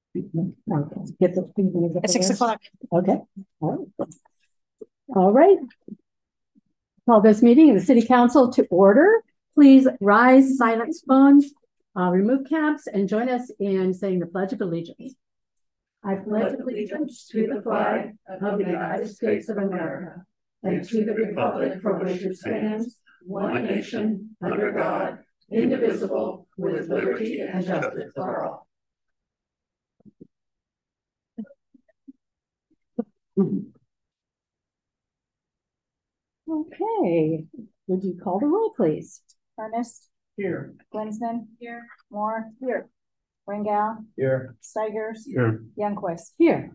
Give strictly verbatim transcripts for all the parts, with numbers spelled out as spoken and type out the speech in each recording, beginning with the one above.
Okay. Get the At six o'clock. Okay. All right. All right. Call this meeting of the City Council to order. Please rise, silence phones, uh, remove caps, and join us in saying the Pledge of Allegiance. I pledge allegiance to the flag of the United States of America and to the republic for which it stands, one nation, under God, indivisible, with liberty and justice for all. Okay, would you call the roll, please? Ernest? Here. Glensman? Here. Moore? Here. Ringgow? Here. Steigers? Here. Youngquist? Here.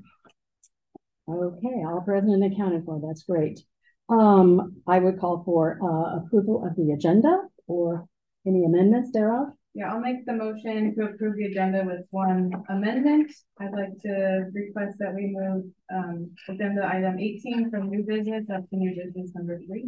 Okay, all present and accounted for. That's great. Um, I would call for uh, approval of the agenda or any amendments thereof. Yeah, I'll make the motion to approve the agenda with one amendment. I'd like to request that we move um, agenda item eighteen from new business up to new business number three.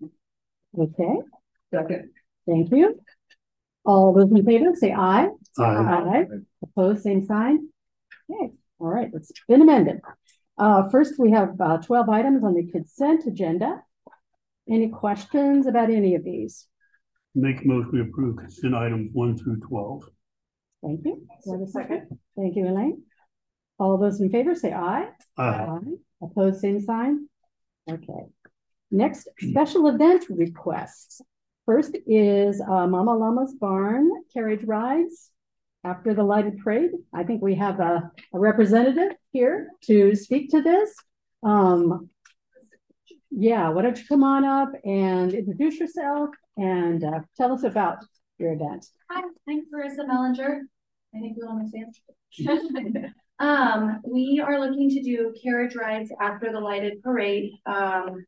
Okay. Second. Thank you. All those in favor say aye. Aye. Aye. Opposed, same sign. Okay. All right, it's been amended. Uh, first, we have uh, twelve items on the consent agenda. Any questions about any of these? Make a motion to approve consent items one through twelve. Thank you. Do I have a second? Thank you, Elaine. All those in favor say aye. Aye. Aye. Opposed, same sign. Okay. Next, special event requests. First is uh, Mama Llama's Barn carriage rides after the lighted parade. I think we have a, a representative here to speak to this. Um, yeah, why don't you come on up and introduce yourself and uh, tell us about your event. Hi, I'm Carissa Mellinger. I think you understand. um, we are looking to do carriage rides after the lighted parade. Um,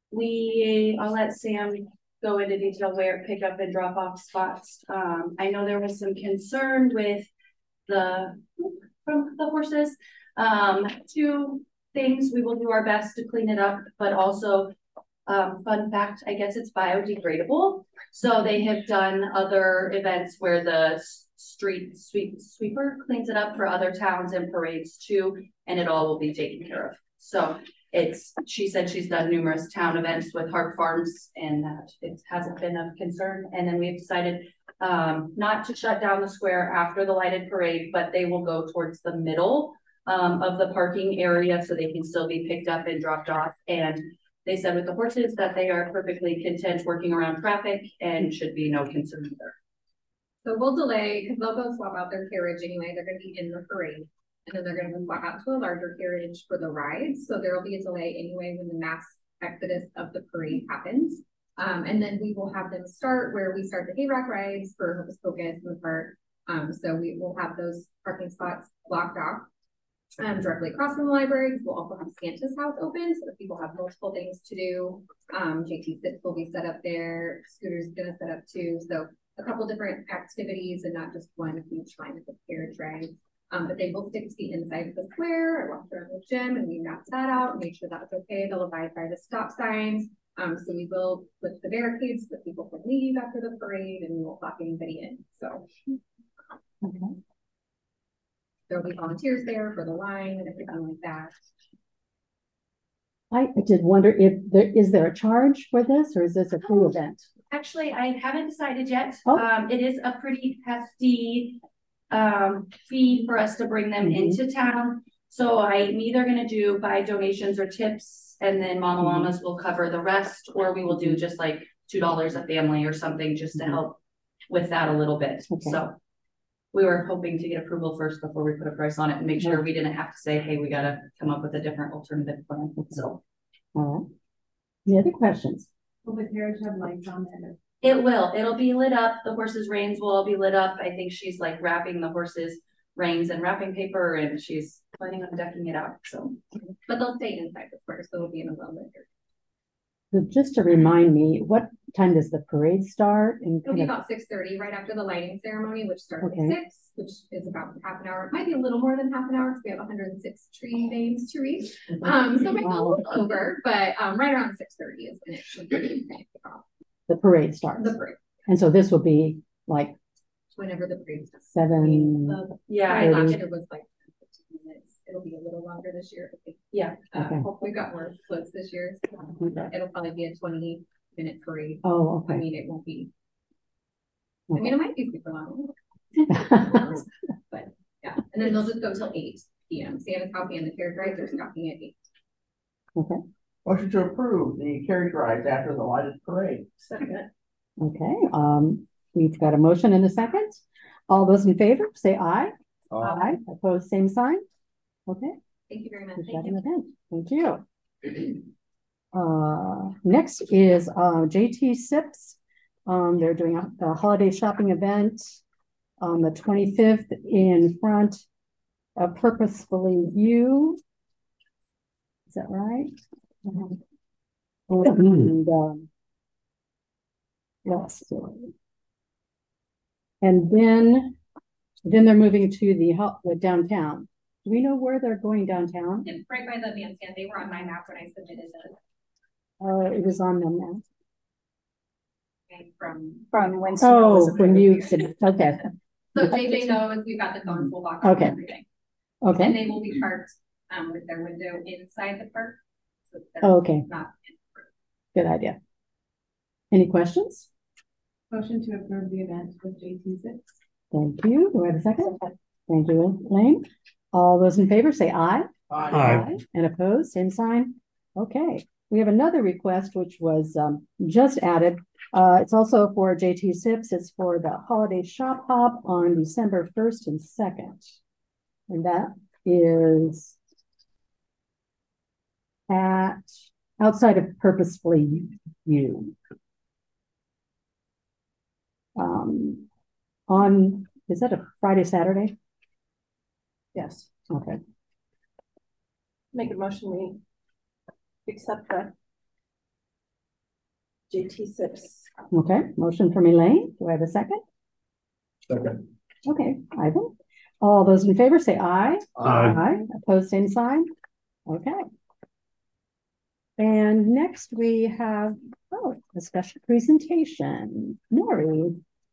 we, I'll let Sam go into detail where pick up and drop off spots. Um, I know there was some concern with the from the horses. Um, two things, we will do our best to clean it up, but also um, fun fact, I guess it's biodegradable. So they have done other events where the street sweep sweeper cleans it up for other towns and parades too, and it all will be taken care of. So it's, she said she's done numerous town events with Hart Farms and that it hasn't been of concern. And then we've decided um, not to shut down the square after the lighted parade, but they will go towards the middle um, of the parking area so they can still be picked up and dropped off. And they said with the horses that they are perfectly content working around traffic and should be no concern either. So we'll delay because they'll go swap out their carriage anyway. They're going to be in the parade. And then they're going to swap out to a larger carriage for the rides. So there will be a delay anyway when the mass exodus of the parade happens. Um, and then we will have them start where we start the hayrack rides for Hocus Pocus in the park. Um, so we will have those parking spots blocked off um, directly across from the library. We'll also have Santa's house open so that people have multiple things to do. Um, J T Sits will be set up there. Scooter's going to set up too. So a couple different activities and not just one huge line of carriage rides. Um, but they will stick to the inside of the square. I walked around the gym and we mapped that out and made sure that was okay. They'll abide by the stop signs. Um, so we will lift the barricades so that people can leave after the parade and we won't lock anybody in. So okay. There'll be volunteers there for the line and everything like that. I did wonder if there is there a charge for this or is this a free event? Actually, I haven't decided yet. Oh. Um, it is a pretty hefty um fee for us to bring them mm-hmm. into town. So I'm either going to do by donations or tips and then Mama mm-hmm. Llamas will cover the rest, or we will do just like two dollars a family or something just to mm-hmm. help with that a little bit. Okay. So we were hoping to get approval first before we put a price on it and make sure we didn't have to say, hey, we got to come up with a different alternative plan. So all right. Any other questions? Will the carriage have lights on it? It will. It'll be lit up. The horses' reins will all be lit up. I think she's like wrapping the horses' reins in wrapping paper and she's planning on decking it out. So, but they'll stay inside the square, so it'll be in a well lit. So just to remind me, what time does the parade start? And it'll be about six thirty, right after the lighting ceremony, which starts okay. at six, which is about half an hour. It might be a little more than half an hour because we have one hundred six tree names to read. Um, so maybe wow. a little over, but um, right around six thirty is when it should be off. The parade starts. The parade. And so this will be like whenever the parade starts. Seven. Uh, yeah, I thought it was like it'll be a little longer this year. I think. Yeah. Uh, Okay. Hopefully we've got more floats this year. So Okay. it'll probably be a twenty minute parade. Oh, I okay. mean, it won't be, I mean, it might be super long, but yeah. And then they'll just go till eight P M. Santa's Coffee and the carriage rides are stopping at eight. Okay. Motion to approve the carriage rides after the lighted parade. Second. Okay, um, we've got a motion and a second. All those in favor, say aye. Aye. Opposed, same sign. Okay. Thank you very much. we've Thank got you. an event. Thank you. Uh, next is, uh, J T Sips. Um, they're doing a, a holiday shopping event on the twenty-fifth in front of Purposefully You. Is that right? Mhm. And, um, yes. And then, then they're moving to the, hel- the downtown. Do we know where they're going downtown? And right by the bandstand, they were on my map when I submitted this. Uh, it was on them now. Okay, From, From when. Oh, when you said, okay, so J J knows we've got the phones, we'll lock on Okay. everything. And okay, they will be parked, um, with their window inside the park. So they're okay, not. good idea. Any questions? Motion to approve the event with J T six. Thank you. Do I have a second? Thank you, Elaine. All those in favor say aye. Aye. And opposed, same sign. Okay, we have another request which was um just added. Uh, it's also for J T Sips. It's for the holiday shop hop on December first and second. And that is at outside of Purposefully You. Um, on, is that a Friday, Saturday? Yes. Okay. Make a motion, we accept the J T Sips. Okay, motion from Elaine. Do I have a second? Second. Okay, Ivan. All those in favor say aye. Aye. Opposed, same sign. Okay. And next we have, oh, a special presentation. Nori.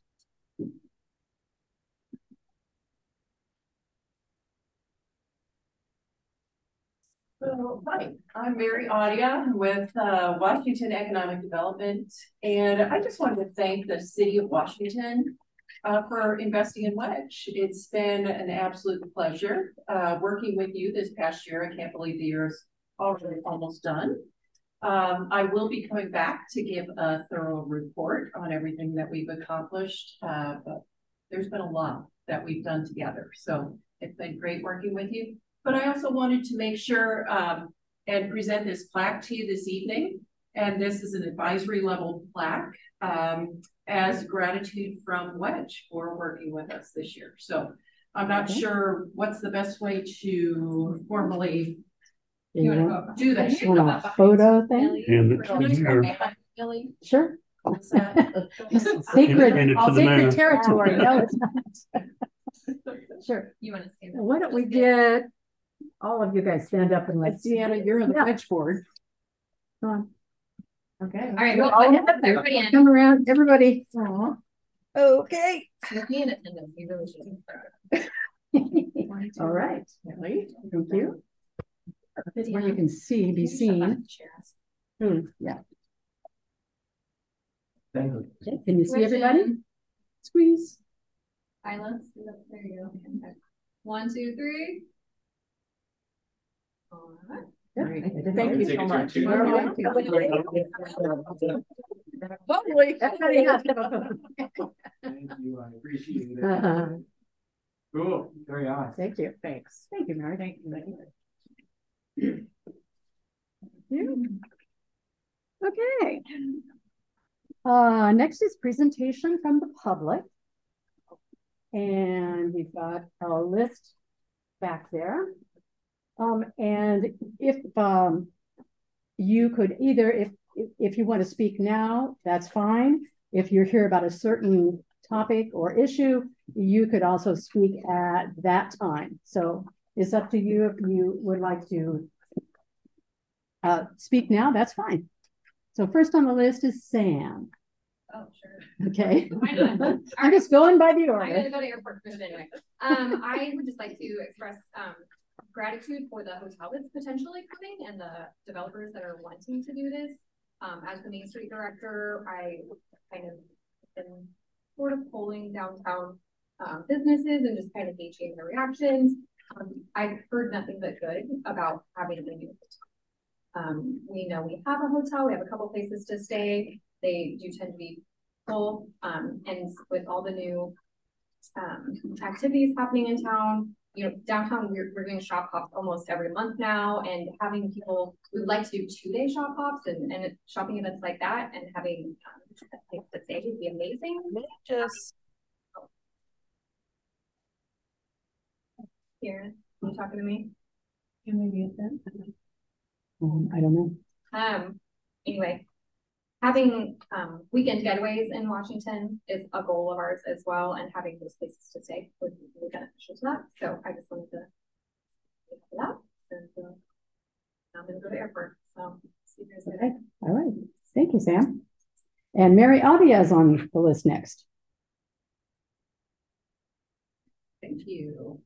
So, hi, I'm Mary Audia with uh, Washington Economic Development, and I just wanted to thank the city of Washington uh, for investing in Wedge. It's been an absolute pleasure uh, working with you this past year. I can't believe the year's already almost done. Um, I will be coming back to give a thorough report on everything that we've accomplished, uh, but there's been a lot that we've done together. So it's been great working with you. But I also wanted to make sure um, and present this plaque to you this evening. And this is an advisory level plaque um, as gratitude from Wedge for working with us this year. So I'm not Okay. sure what's the best way to formally Do you want, go- do that. you want a photo thing? And it's in here. Billy, Sure. what's that? And Sacred, it's to the mayor. sacred territory. No, it's not. Sure. You want to stand up? Why don't we Just get- get all of you guys stand up and let's. Deanna, you're on the Yeah. Wedge board. Come on. Okay. All right, You're go all ahead, up there. everybody in. Come around, everybody. Aw. Okay. With me in attendance, you really should. All right. Thank you. That's where you can see, be seen. Hmm, yeah. Thank you. Okay, can you see everybody? Squeeze. Isla, there you go. Okay. One, two, three. All right. Thank you so much. Lovely. Everybody has to go. Thank you, I appreciate it. Uh-huh. Cool, very awesome. Thank you. Thanks. Thank you, Mary. Thank you. You. Okay. Uh, next is presentation from the public. And we've got a list back there. Um, and if, um, you could either, if, if you want to speak now, that's fine. If you're here about a certain topic or issue, you could also speak at that time. So it's up to you if you would like to uh, speak now, that's fine. So first on the list is Sam. Oh, sure. Okay. Why not? I'm just going by the I'm gonna order. go to airport first anyway. Um, I would just like to express, um, gratitude for the hotel that's potentially coming and the developers that are wanting to do this. Um, as the Main Street director, I kind of been sort of polling downtown um, businesses and just kind of gauging their reactions. Um, I've heard nothing but good about having a new hotel. Um, we know we have a hotel, we have a couple places to stay. They do tend to be full, um, and with all the new um, activities happening in town, you know, downtown, we're, we're doing shop hops almost every month now, and having people, we would like to do two day shop hops and, and shopping events like that, and having um, a place to stay would be amazing. Just Here, are you talking to me? Can we get them? Um, I don't know. Um, anyway, having um, weekend getaways in Washington is a goal of ours as well, and having those places to stay would be really beneficial to that. So I just wanted to get that. And uh, I'm going to go to airport. So see you guys later. Okay, all right. Thank you, Sam. And Mary Adia is on the list next. Thank you.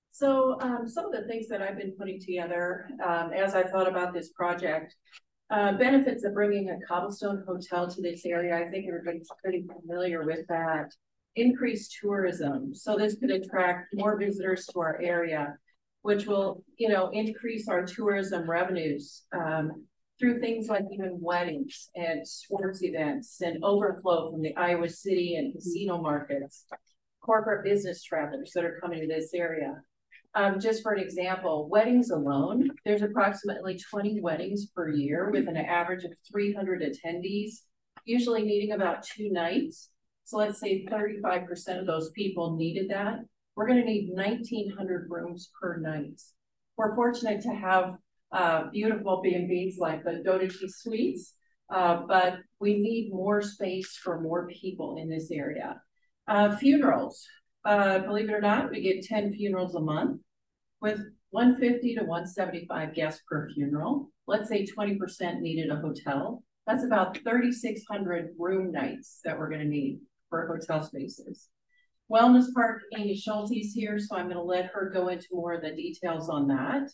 So um, some of the things that I've been putting together um, as I thought about this project, uh, benefits of bringing a cobblestone hotel to this area. I think everybody's pretty familiar with that. Increased tourism. So this could attract more visitors to our area, which will, you know, increase our tourism revenues um, through things like even weddings and sports events and overflow from the Iowa City and casino markets, corporate business travelers that are coming to this area. Um, just for an example, weddings alone, there's approximately twenty weddings per year with an average of three hundred attendees, usually needing about two nights. So let's say thirty-five percent of those people needed that. We're going to need nineteen hundred rooms per night. We're fortunate to have uh, beautiful B and Bs like the Dotachi Suites, uh, but we need more space for more people in this area. Uh, funerals, uh, believe it or not, we get ten funerals a month with one fifty to one seventy-five guests per funeral. Let's say twenty percent needed a hotel. That's about thirty-six hundred room nights that we're going to need for hotel spaces. Wellness Park, Amy Schulte's here, so I'm going to let her go into more of the details on that.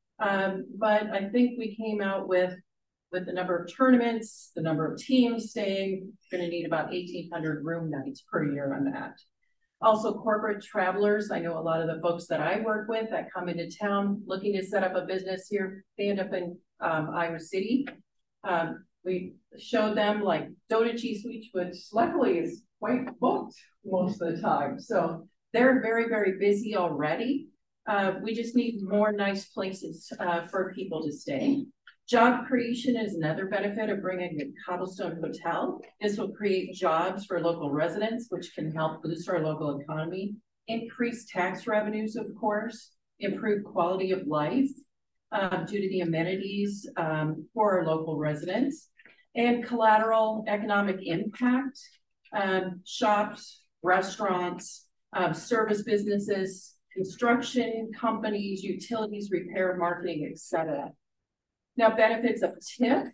Um, but I think we came out with, with the number of tournaments, the number of teams staying, going to need about eighteen hundred room nights per year on that. Also, corporate travelers. I know a lot of the folks that I work with that come into town looking to set up a business here, they end up in um, Iowa City. Um, we showed them like Dotachi Suites, which luckily is quite booked most of the time. So they're very, very busy already. Uh, we just need more nice places uh, for people to stay. Job creation is another benefit of bringing a cobblestone hotel. This will create jobs for local residents, which can help boost our local economy, increase tax revenues, of course, improve quality of life uh, due to the amenities um, for our local residents, and collateral economic impact, um, shops, restaurants, uh, service businesses, construction companies, utilities, repair, marketing, et cetera. Now, benefits of T I F.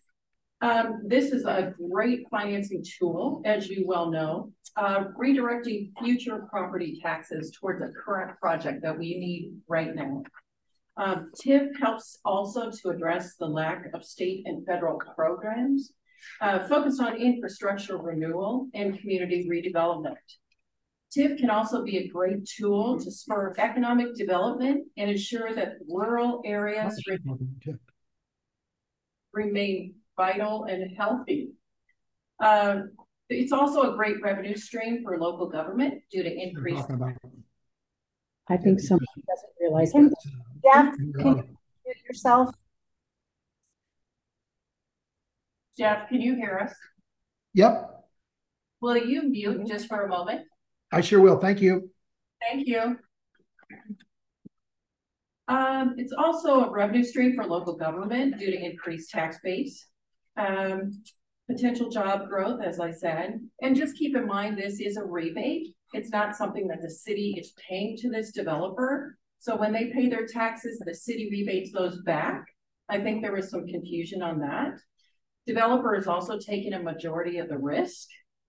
Um, this is a great financing tool, as you well know, uh, redirecting future property taxes towards a current project that we need right now. Um, T I F helps also to address the lack of state and federal programs uh, focused on infrastructure renewal and community redevelopment. T I F can also be a great tool to spur economic development and ensure that rural areas remain vital and healthy. Um, it's also a great revenue stream for local government due to increased. I think somebody doesn't realize. Can, Jeff, can you mute yourself? Jeff, can you hear us? Yep, Will you mute just for a moment? I sure will. Thank you. Thank you. Um, it's also a revenue stream for local government due to increased tax base, um, potential job growth, as I said. And just keep in mind, this is a rebate. It's not something that the city is paying to this developer. So when they pay their taxes, the city rebates those back. I think there was some confusion on that. Developer is also taking a majority of the risk.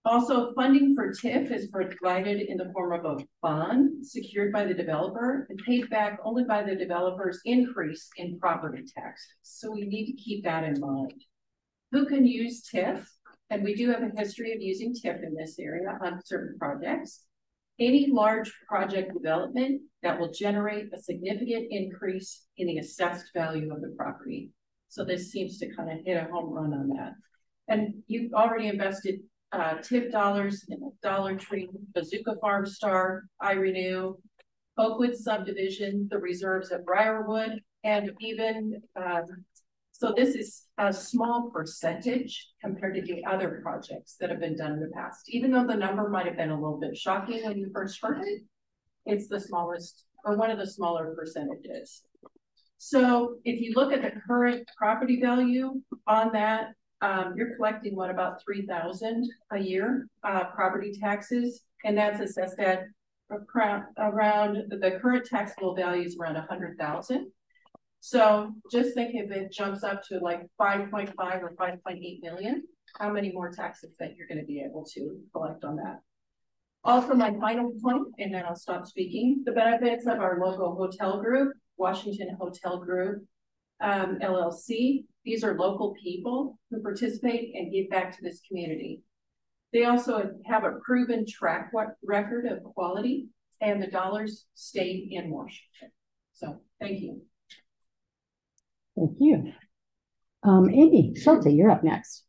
Also, funding for TIF is provided in the form of a bond secured by the developer and paid back only by the developer's increase in property taxes. So we need to keep that in mind. Who can use TIF? And we do have a history of using TIF in this area on certain projects. Any large project development that will generate a significant increase in the assessed value of the property. So this seems to kind of hit a home run on that. And you've already invested uh, TIF dollars in Dollar Tree, Bazooka Farm Star, iRenew, Oakwood Subdivision, the reserves at Briarwood, and even, um, so this is a small percentage compared to the other projects that have been done in the past. Even though the number might have been a little bit shocking when you first heard it, it's the smallest or one of the smaller percentages. So if you look at the current property value on that, um, you're collecting what, about three thousand a year uh, property taxes, and that's assessed at around the current taxable value is around a hundred thousand. So just think if it jumps up to like five point five or five point eight million, how many more taxes that you're going to be able to collect on that. Also, my final point, and then I'll stop speaking, the benefits of our local hotel group, Washington Hotel Group, um, L L C. These are local people who participate and give back to this community. They also have a proven track record of quality, and the dollars stay in Washington. So thank you. Thank you. Um, Amy Schulte, you're up next.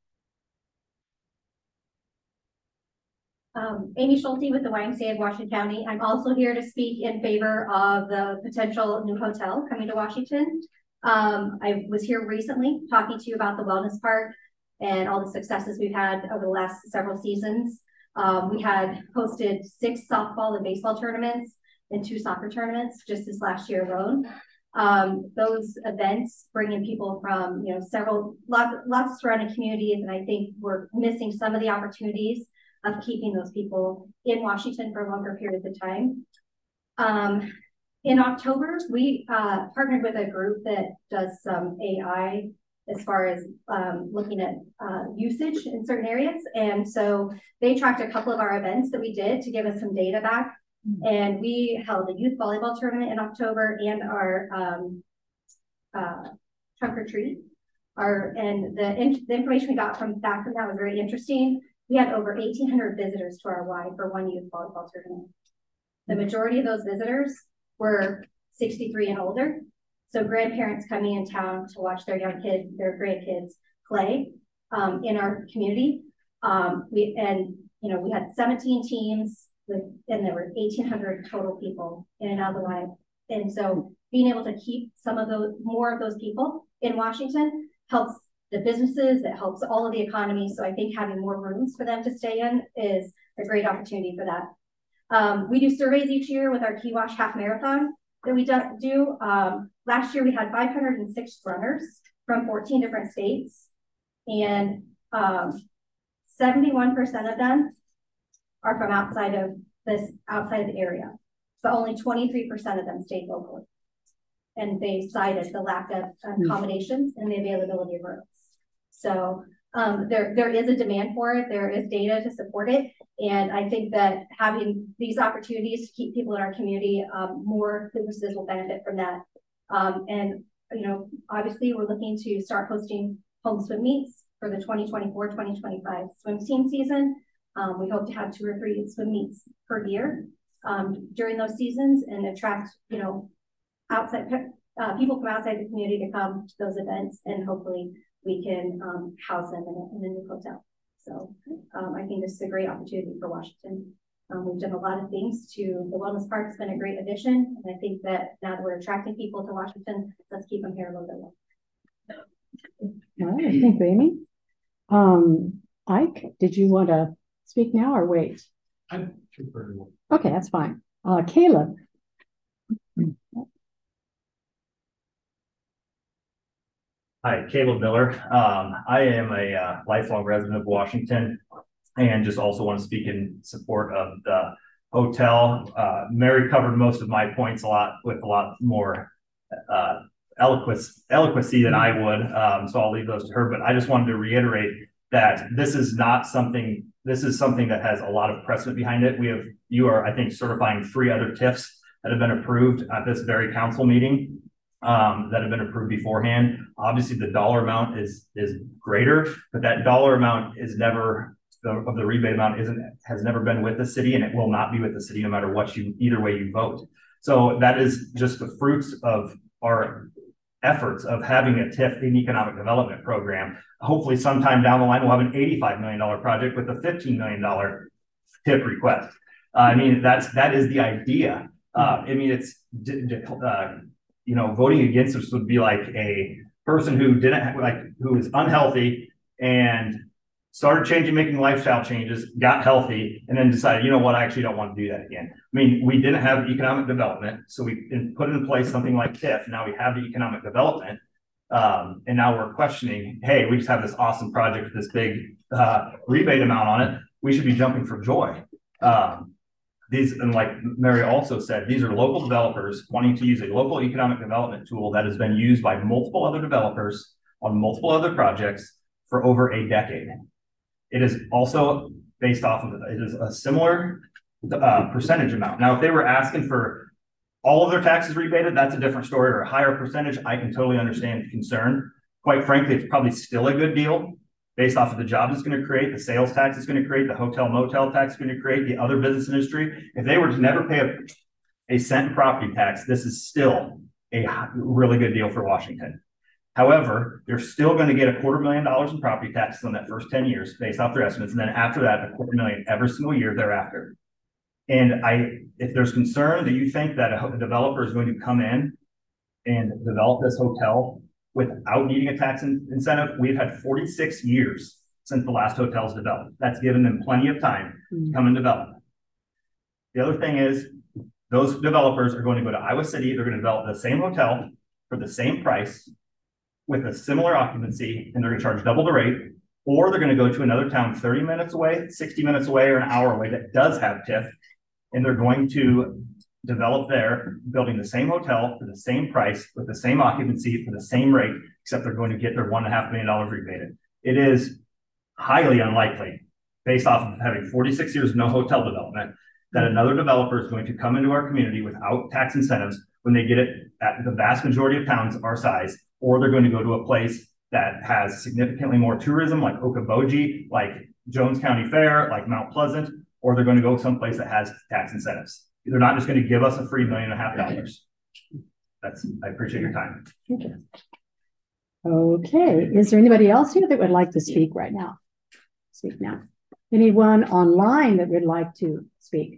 Um, Amy Schulte with the Y M C A of Washington County. I'm also here to speak in favor of the potential new hotel coming to Washington. Um, I was here recently talking to you about the Wellness Park and all the successes we've had over the last several seasons. Um, we had hosted six softball and baseball tournaments and two soccer tournaments just this last year alone. Um, those events bring in people from, you know, several, lots, lots of surrounding communities, and I think we're missing some of the opportunities of keeping those people in Washington for longer periods of time. Um, in October, we uh, partnered with a group that does some A I as far as um, looking at uh, usage in certain areas. And so they tracked a couple of our events that we did to give us some data back. And we held a youth volleyball tournament in October and our um, uh, trunk or treat. Our, and the, in, the information we got from back from that was very interesting. We had over eighteen hundred visitors to our Y for one youth volleyball tournament. The majority of those visitors were sixty-three and older. So grandparents coming in town to watch their young kids, their grandkids play um, in our community. Um, we and you know we had seventeen teams with, and there were eighteen hundred total people in and out of the Y. And so being able to keep some of those, more of those people in Washington helps the businesses, it helps all of the economy. So I think having more rooms for them to stay in is a great opportunity for that. Um, we do surveys each year with our Key Wash Half Marathon that we do. Um, last year we had five hundred six runners from fourteen different states, and um, seventy-one percent of them are from outside of this, outside of the area, but only twenty-three percent of them stayed locally. And they cited the lack of accommodations and the availability of rooms. So um, there, there is a demand for it. There is data to support it. And I think that having these opportunities to keep people in our community, um, more businesses will benefit from that. Um, and, you know, obviously we're looking to start hosting home swim meets for the twenty twenty-four twenty twenty-five swim team season. Um, we hope to have two or three swim meets per year um, during those seasons and attract, you know, outside uh, people from outside the community to come to those events, and hopefully we can um, house them in a, in a new hotel. So um, I think this is a great opportunity for Washington. Um, we've done a lot of things to the Wellness Park. It's been a great addition, and I think that now that we're attracting people to Washington, let's keep them here a little bit longer. All right, thank you, Amy. Um, Ike, did you want to speak now or wait? I'm too pretty. Okay, that's fine. Uh, Caleb. Hi, Caleb Miller. Um, I am a uh, lifelong resident of Washington, and just also want to speak in support of the hotel. Uh, Mary covered most of my points a lot with a lot more uh, eloquence, eloquency than I would, um, so I'll leave those to her. But I just wanted to reiterate that this is not something, this is something that has a lot of precedent behind it. We have, you are, I think, certifying three other T I Fs that have been approved at this very council meeting, um, that have been approved beforehand. Obviously, the dollar amount is, is greater, but that dollar amount is never, the, of the rebate amount isn't, has never been with the city, and it will not be with the city no matter what you, either way you vote. So that is just the fruits of our efforts of having a T I F, an economic development program. Hopefully sometime down the line, we'll have an eighty-five million dollar project with a fifteen million dollar T I F request. Uh, I mean, that's, that is the idea. Uh, I mean, it's, uh, you know, voting against this would be like a person who didn't have, like, who is unhealthy and started changing, making lifestyle changes, got healthy, and then decided, you know what, I actually don't want to do that again. I mean, we didn't have economic development, so we put in place something like T I F. Now we have the economic development, um, and now we're questioning, hey, we just have this awesome project with this big uh, rebate amount on it. We should be jumping for joy. Um, these, and like Mary also said, these are local developers wanting to use a local economic development tool that has been used by multiple other developers on multiple other projects for over a decade. It is also based off of, it is a similar uh, percentage amount. Now, if they were asking for all of their taxes rebated, that's a different story, or a higher percentage. I can totally understand the concern. Quite frankly, it's probably still a good deal based off of the job it's going to create, the sales tax it's going to create, the hotel motel tax it's going to create, the other business industry. If they were to never pay a, a cent in property tax, this is still a really good deal for Washington. However, they're still going to get a quarter million dollars in property taxes on that first ten years based off their estimates. And then after that, a quarter million every single year thereafter. And I, if there's concern that you think that a developer is going to come in and develop this hotel without needing a tax in incentive, we've had forty-six years since the last hotel's developed. That's given them plenty of time to come and develop. The other thing is, those developers are going to go to Iowa City. They're going to develop the same hotel for the same price, with a similar occupancy, and they're going to charge double the rate, or they're going to go to another town thirty minutes away, sixty minutes away, or an hour away that does have T I F, and they're going to develop there, building the same hotel for the same price, with the same occupancy for the same rate, except they're going to get their one and a half million dollars rebated. It is highly unlikely, based off of having forty-six years of no hotel development, that another developer is going to come into our community without tax incentives when they get it at the vast majority of towns our size, or they're going to go to a place that has significantly more tourism, like Okoboji, like Jones County Fair, like Mount Pleasant, or they're going to go someplace that has tax incentives. They're not just going to give us a free million and a half dollars. That's, I appreciate your time. Okay. Okay. Is there anybody else here that would like to speak right now? Speak now. Anyone online that would like to speak?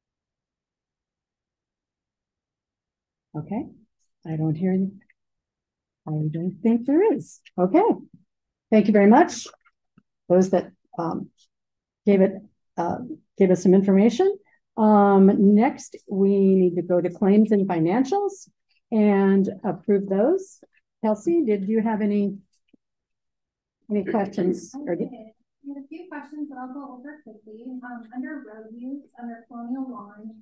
Okay. I don't hear any. I don't think there is. Okay. Thank you very much. Those that um, gave it, uh, gave us some information. Um, next, we need to go to claims and financials and approve those. Kelsey, did you have any any questions? Or did... I had a few questions that I'll go over quickly. Um, under road use, under Colonial Lawn,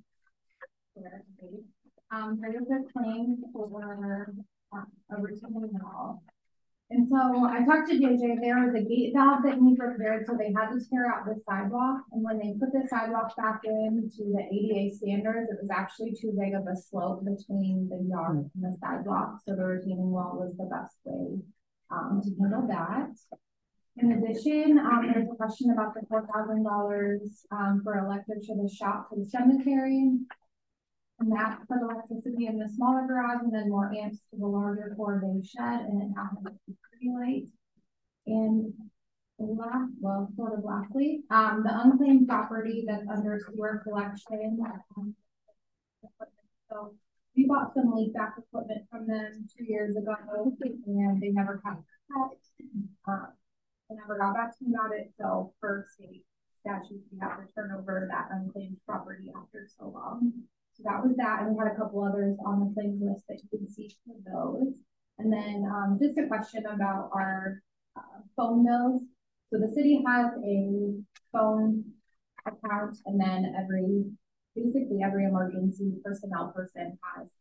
um, there was a claim for a retaining wall. And so I talked to J J, there was a gate valve that needs repaired, so they had to tear out the sidewalk. And when they put the sidewalk back in to the A D A standards, it was actually too big of a slope between the yard and the sidewalk. So the retaining wall was the best way um, to handle that. In addition, um, there's a question about the four thousand dollars um, for electric to the shop to the cemetery. And that for the electricity in the smaller garage, and then more amps to the larger four bay shed, and it happens to be pretty late. And last, well, sort of lastly, um, the unclaimed property that's under sewer collection. Um, so we bought some leak back equipment from them two years ago, and they never got it. Uh, they never got back to me about it. So per state statute, we have to turn over that unclaimed property after so long. So that was that, and we had a couple others on the claims list that you can see for those. And then um, just a question about our uh, phone bills. So the city has a phone account, and then every, basically every emergency personnel person has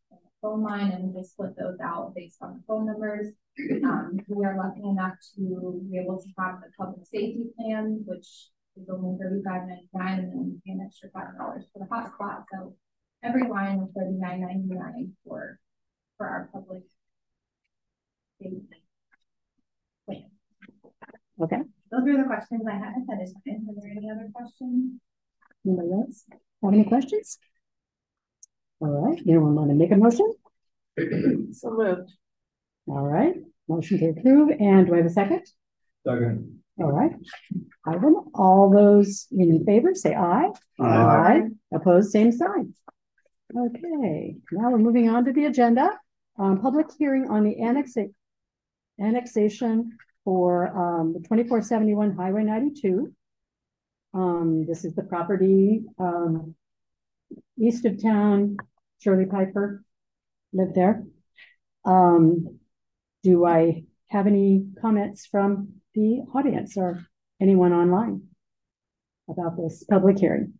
phone line and we split those out based on phone numbers. Um, we are lucky enough to be able to have the public safety plan, which is only thirty-five ninety-nine, and then we pay an extra five dollars for the hotspot. So every line is thirty-nine ninety-nine for for our public safety plan. Okay. Those are the questions I had at this time. Are there any other questions? Anybody else have any questions? All right, anyone want to make a motion? So moved. All right, motion to approve, and do I have a second? Second. All right. Ivan, all those in favor, say aye. Aye. Opposed, same sign. Okay, now we're moving on to the agenda. Um, public hearing on the annexa annexation for um, the twenty-four seventy-one Highway ninety-two. Um, this is the property um, east of town. Shirley Piper lived there. Um, do I have any comments from the audience or anyone online about this public hearing?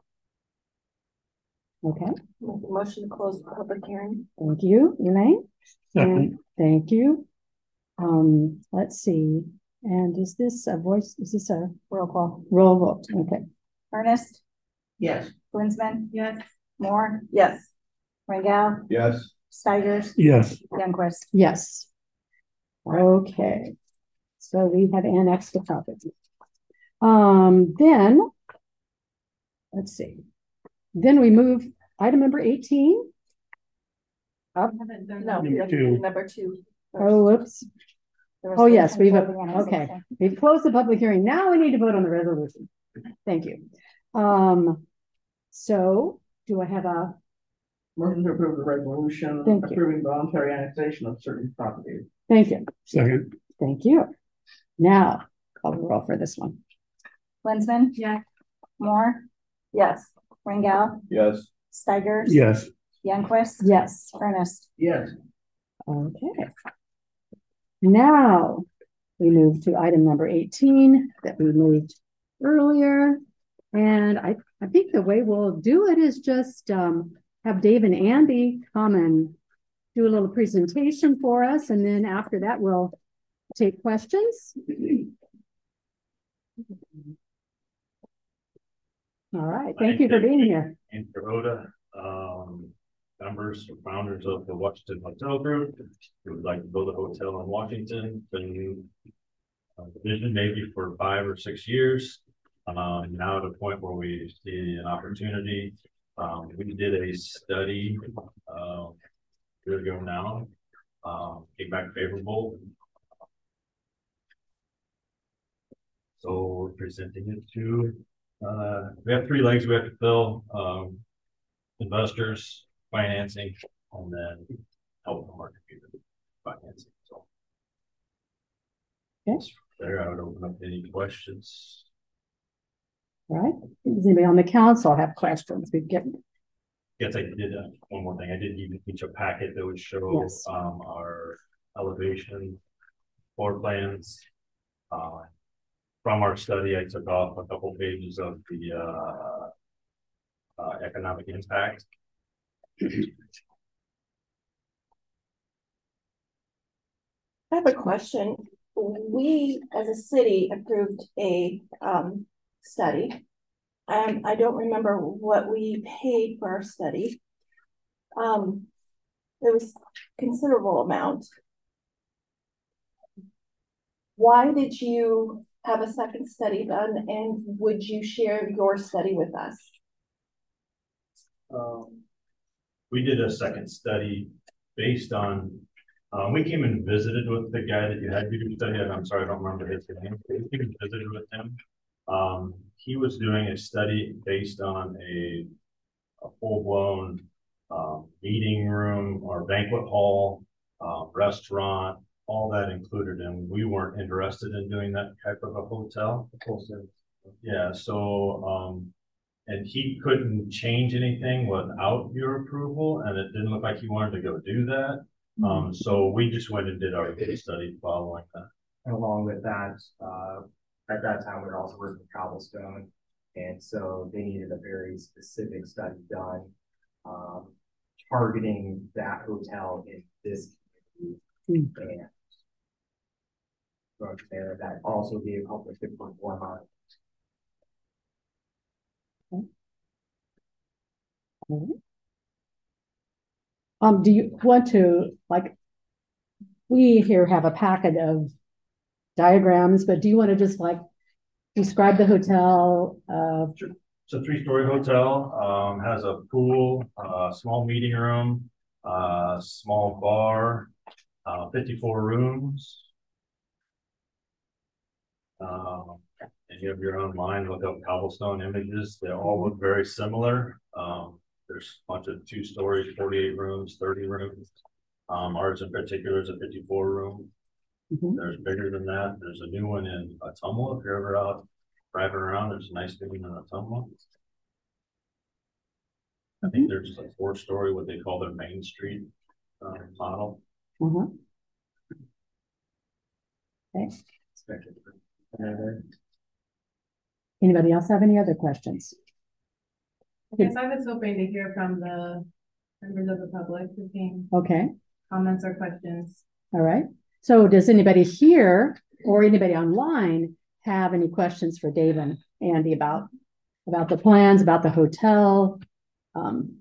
Okay. Motion to close the public hearing. Thank you, Elaine. Second. And thank you. Um, let's see. And is this a voice? Is this a Roll call. roll vote? Okay. Ernest, Yes. Brinsman, Yes. Moore, Yes. Rangel, Yes. Steigers, Yes. Youngquist. Yes. Okay. So we have annexed the property. Um, then, let's see. Then we move item number eighteen. Up. No, Number we have to two. do number two. first. Oh, whoops. The Oh, yes, resolution we've, closing okay, annexation. we've closed the public hearing. Now we need to vote on the resolution. Thank you. Um, so do I have a, Motion to approve the resolution Thank you. approving voluntary annexation of certain properties. thank you, Second. thank you. Now, I'll roll for this one. Brinsman, Yes. Moore, Yes. Rangel, Yes. Steigers. Yes. Youngquist. Yes, Ernest. Yes. okay. Now, we move to item number eighteen that we moved earlier. And I, I think the way we'll do it is just um, have Dave and Andy come and do a little presentation for us. And then after that, we'll take questions. All right, thank you for being here. And Rhoda, um, members or founders of the Washington Hotel Group, who would like to build a hotel in Washington, been uh, vision maybe for five or six years. Um, now at a point where we see an opportunity. Um, we did a study uh, a year ago now, um, came back favorable. So we're presenting it to, uh, we have three legs we have to fill, um, investors, financing, and then help from our community financing. So Okay. there, I would open up any questions. All right, does anybody on the council have questions? We get, Yes, I did, uh, one more thing, I did even teach a packet that would show, Yes. um, our elevation, floor plans. Uh, from our study, I took off a couple pages of the, uh, uh, economic impact. I have a question. We, as a city, approved a um study. And I don't remember what we paid for our study. Um, it was considerable amount. Why did you have a second study done, and would you share your study with us? Um, we did a second study based on, um, we came and visited with the guy that you had to do the study, and I'm sorry, I don't remember his name. We came and visited with him. Um, he was doing a study based on a, a full-blown um, meeting room or banquet hall, uh, restaurant, all that included, and we weren't interested in doing that type of a hotel. Yeah, so um, and he couldn't change anything without your approval, and it didn't look like he wanted to go do that. Mm-hmm. Um, so we just went and did our case study following that. And along with that, uh, at that time, we were also working with Cobblestone, and so they needed a very specific study done. Um, targeting that hotel in this community. Mm. And from there, that also be accomplished in one month. Um, do you want to, like, we here have a packet of diagrams, but do you want to just like describe the hotel? Uh, It's a three-story hotel, um, has a pool, a small meeting room, uh, small bar, uh, fifty-four rooms. Um, and you have your own mind, look up cobblestone images. They all look very similar. Um, there's a bunch of two stories, forty-eight rooms, thirty rooms. Um, ours in particular is a fifty-four room. Mhm. There's bigger than that. There's a new one in Ottumwa. If you're ever out driving around, there's a nice building in Ottumwa. I think there's a four story, what they call their Main Street uh, model. uh-huh. Okay. Anybody else have any other questions? Yes, I was hoping to hear from the members of the public who came, Okay, comments or questions. all right. So does anybody here or anybody online have any questions for Dave and Andy about, about the plans, about the hotel? Um,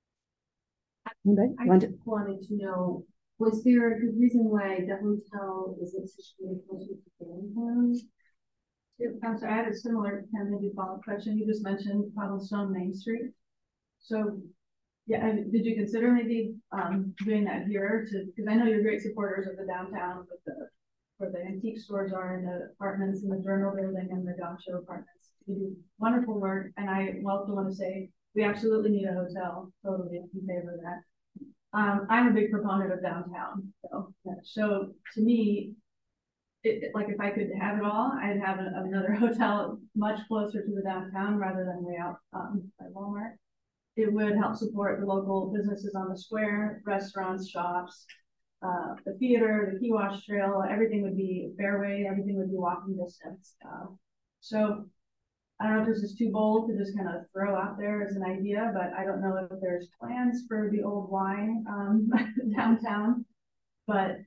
anybody I want to- just wanted to know, was there a good reason why the hotel isn't situated closer to downtown? I'm sorry, I had a similar kind of maybe follow-up question. You just mentioned Cobblestone Main Street. So, yeah, and did you consider maybe um doing that here to, because I know you're great supporters of the downtown with the, where the antique stores are and the apartments and the journal building and the dog show apartments. You do wonderful work, and I also want to say we absolutely need a hotel, totally in favor of that. Um, I'm a big proponent of downtown, so, so to me, It, it- like if I could have it all, I'd have a, another hotel much closer to the downtown rather than way out um, by Walmart. It would help support the local businesses on the square, restaurants, shops, uh, the theater, the Key Wash Trail, everything would be fairway, everything would be walking distance. Uh, so I don't know if this is too bold to just kind of throw out there as an idea, but I don't know if there's plans for the old wine um, downtown, but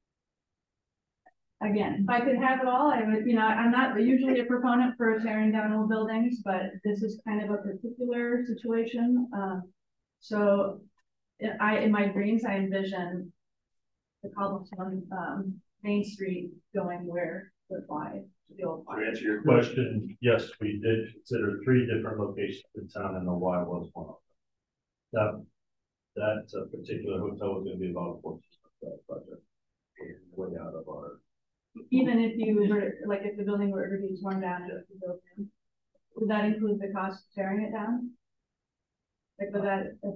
again, if I could have it all, I would, you know, I'm not usually a proponent for tearing down old buildings, but this is kind of a particular situation. Um, so I, in my dreams, I envision the cobblestone, um, Main Street going where the Y, the old Y. To answer your question, yes, we did consider three different locations in town, and the Y was one of them. That, that uh, particular hotel was going to be about a portion of that project, way out of our. Even if you were, like, if the building were to be torn down and built in, would that include the cost of tearing it down? Like, would that? Uh,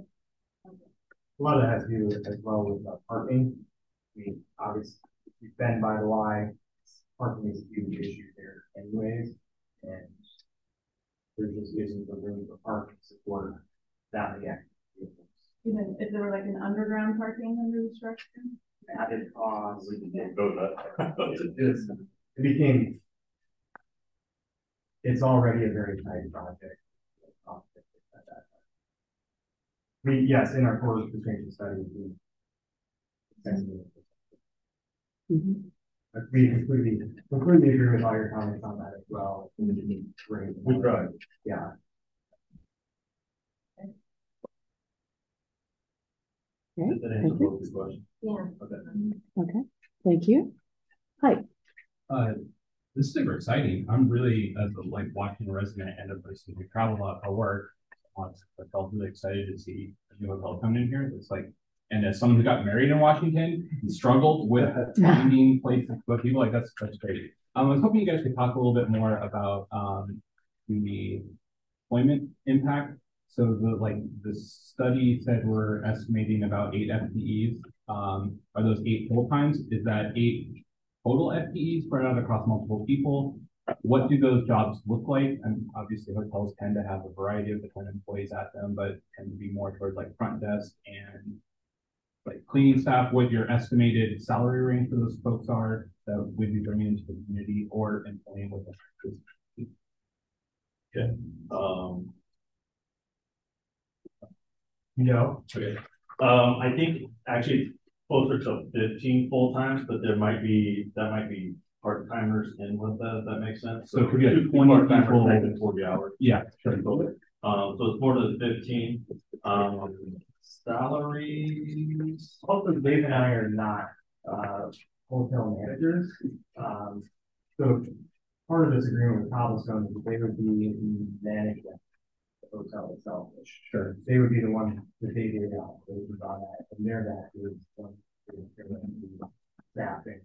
A lot of that has to do with, as well with uh, parking. I mean, obviously, if you've been by the Y, parking is a huge issue there anyways. And there just isn't the room for parking support that many active vehicles. Even if there were like an underground parking under the structure? That is cost. It became, it's already a very tight project. We, yes, in our core transportation study, we, Mhm. we completely, completely agree with all your comments on that as well. We tried. Yeah. Okay, Did that thank answer you. both your questions? Yeah. Okay. Okay, thank you. Hi. Uh, this is super exciting. I'm really, as a like Washington resident and a person who travel a lot for work, I felt really excited to see a new hotel coming in here. It's like, and as someone who got married in Washington and struggled with finding places to put people, like that's that's great. Um, I was hoping you guys could talk a little bit more about um the employment impact. So the like the study said we're estimating about eight F T Es. Um, are those eight full times? Is that eight total F T Es spread out across multiple people? What do those jobs look like? And obviously hotels tend to have a variety of different employees at them, but tend to be more towards like front desk and like cleaning staff. What your estimated salary range for those folks are that would be bringing into the community or employing with them? Okay. Um, You know, okay. Um, I think actually closer to fifteen full-times, but there might be, that might be part-timers in with that, if that makes sense. So it could be like two twenty part-timers people. making forty hours. Yeah, sure. Um, so it's more than fifteen, um, salaries. Also, Dave and I are not, uh, hotel managers. Um, so part of this agreement with Cobblestone is they would be in management of the hotel itself. Sure. They would be the ones that they did out, they would on that, and they're that is one, staffing.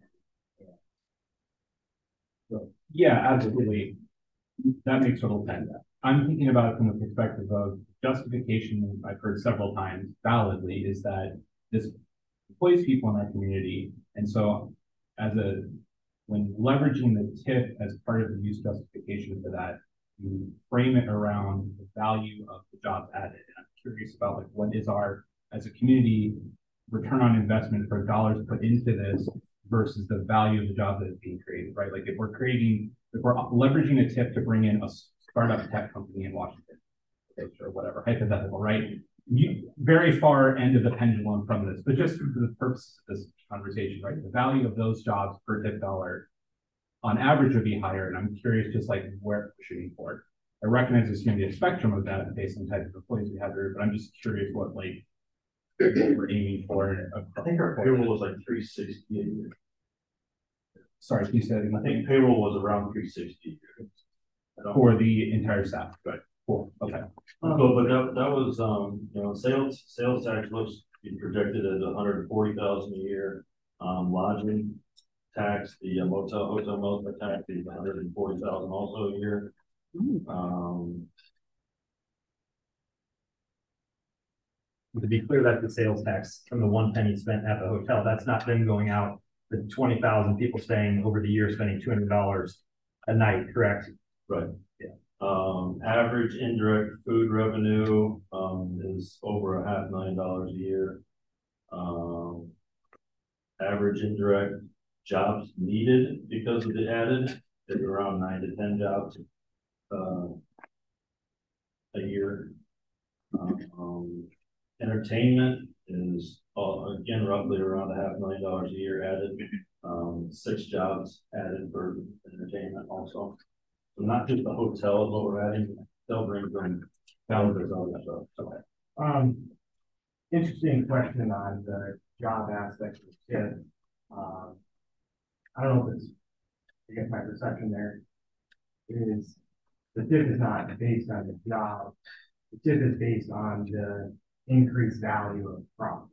So, yeah, absolutely. That makes total sense. I'm thinking about it from the perspective of justification I've heard several times validly is that this employs people in our community. And so as a, when leveraging the T I F as part of the use justification for that, you frame it around the value of the jobs added. And I'm curious about like, what is our, as a community, return on investment for dollars put into this versus the value of the job that is being created, right? Like if we're creating, if we're leveraging a T I F to bring in a startup tech company in Washington, or whatever, hypothetical, right? You very far end of the pendulum from this, but just for the purpose of this conversation, right? The value of those jobs per T I F dollar on average would be higher. And I'm curious just like where we're shooting for. I recognize there's going to be a spectrum of that based on the type of employees we have here, but I'm just curious what like we're aiming for. I think our payroll was like three sixty a year. Sorry, can you say that again? I think payroll was around three sixty for the entire staff, but cool. Okay. Uh, but, but that, that was, um, you know, sales, sales tax looks projected at one hundred forty thousand a year. Um, lodging tax, the uh, motel, hotel motel tax is one hundred forty thousand also a year. Um, To be clear, that's the sales tax from the one penny spent at the hotel. That's not them going out, the twenty thousand people staying over the year spending two hundred dollars a night, correct? Right. Yeah. Um, average indirect food revenue, um, is over a half million dollars a year. Um, average indirect jobs needed because of the added is around nine to ten jobs, uh, a year. Um, entertainment is, uh, again, roughly around a half million dollars a year added. Um, six jobs added for entertainment also. So not just the hotels, what we're adding, they'll bring them down to other stuff. Okay. Um, interesting question on the job aspect of the T I F. Um, I don't know if it's, I guess my perception there is the T I F is not based on the job. The T I F is based on the increased value of property.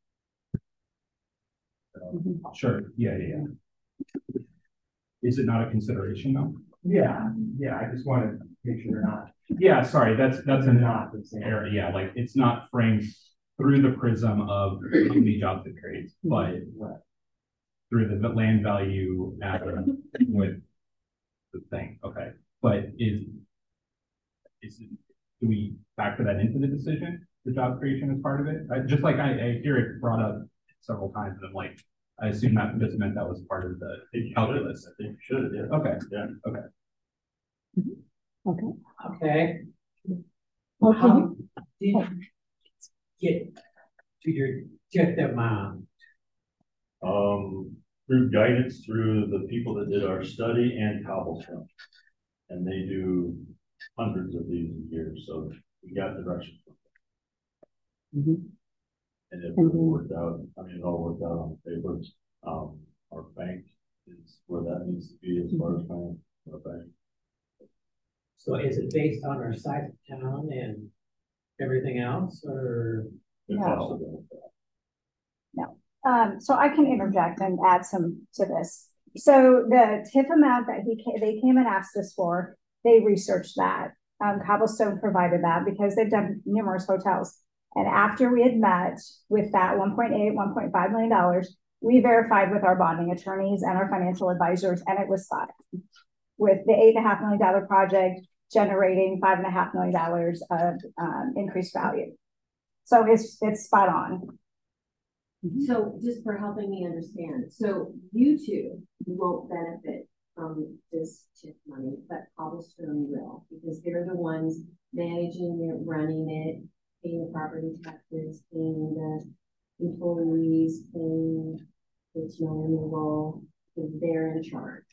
So, sure. Yeah, yeah, yeah. Is it not a consideration though? Yeah, yeah. I just want to make sure they're not. Yeah, sorry. That's that's a not the same area. Yeah, like it's not framed through the prism of how many jobs it creates, but right. through the land value added with the thing. Okay, but is is it, do we factor that into the decision? The job creation as part of it? I, just like I, I hear it brought up several times, and I'm like, I assume that just meant that was part of the calculus. I think you should, yeah. Okay. Yeah. Okay. Okay. Okay. Okay. How did you get to your T I F amount? Um, through guidance through the people that did our study and Cobblestone. And they do hundreds of these a year, so we got direction from them. Mm-hmm. And it really worked out. I mean, it all worked out on paper. Um, our bank is where that needs to be as far as bank, our bank. So is it based on our size of town and everything else, or? No. No. Um, so I can interject and add some to this. So the T I F amount that he came, they came and asked us for, they researched that. Um, Cobblestone provided that because they've done numerous hotels. And after we had met with that one point eight, one point five million dollars, we verified with our bonding attorneys and our financial advisors, and it was spot on. With the eight and a half million dollar project generating five and a half million dollars of um, increased value. So it's it's spot on. So just for helping me understand, so you two won't benefit from this T I F money, but Cobblestone will, because they're the ones managing it, running it, paying the property taxes, paying the employees in this new role, because they're in charge.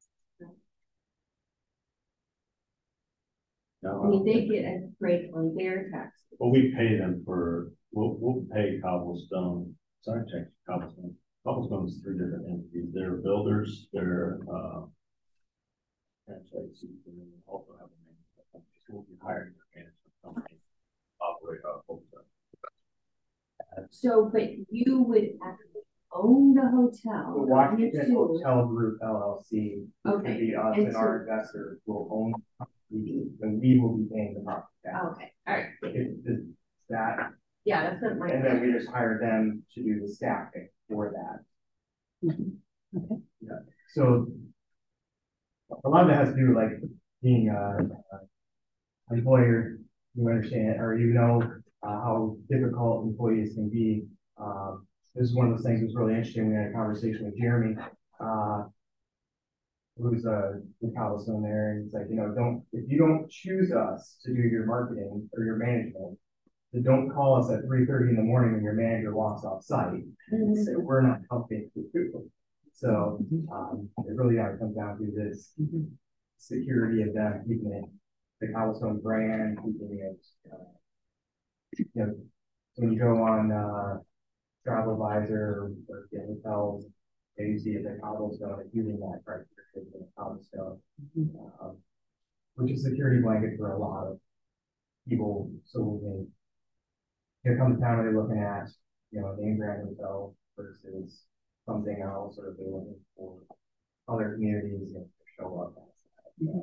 I mean, they get a break on their taxes. Well, we pay them for, we'll, we'll pay Cobblestone, sorry, check Cobblestone. Cobblestone's three different entities. They're builders, they're, uh, franchisees, and then they also have a management company. So we'll be hiring a management company to operate our hotel. So, but you would actually own the hotel. The Washington you Hotel Group L L C, which Okay. would be us And and so- our investors will own the property, and we will be paying the property tax. Okay, all right. It's, it's that, Yeah, that's what my. and then we just hire them to do the staffing for that. Mm-hmm. Okay. Yeah, so a lot of it has to do with like being a, a employer, you understand, or you know uh, how difficult employees can be. Um, this is one of those things that was really interesting. We had a conversation with Jeremy, uh, who's a the Cobblestone there, and he's like, you know, don't if you don't choose us to do your marketing or your management, then don't call us at three thirty in the morning when your manager walks off site. Mm-hmm. So we're not helping people. So um, it really uh, comes down to this security of them keeping it, the Cobblestone brand, keeping it. Uh, you know, when you go on uh, Travel Advisor or get hotels, they see it at Cobblestone, it's using that criteria in Cobblestone, um, which is security blanket for a lot of people. So when they come to town, are they looking at, you know, a name brand hotel versus something else, or if they're looking for other communities and show up. Yeah.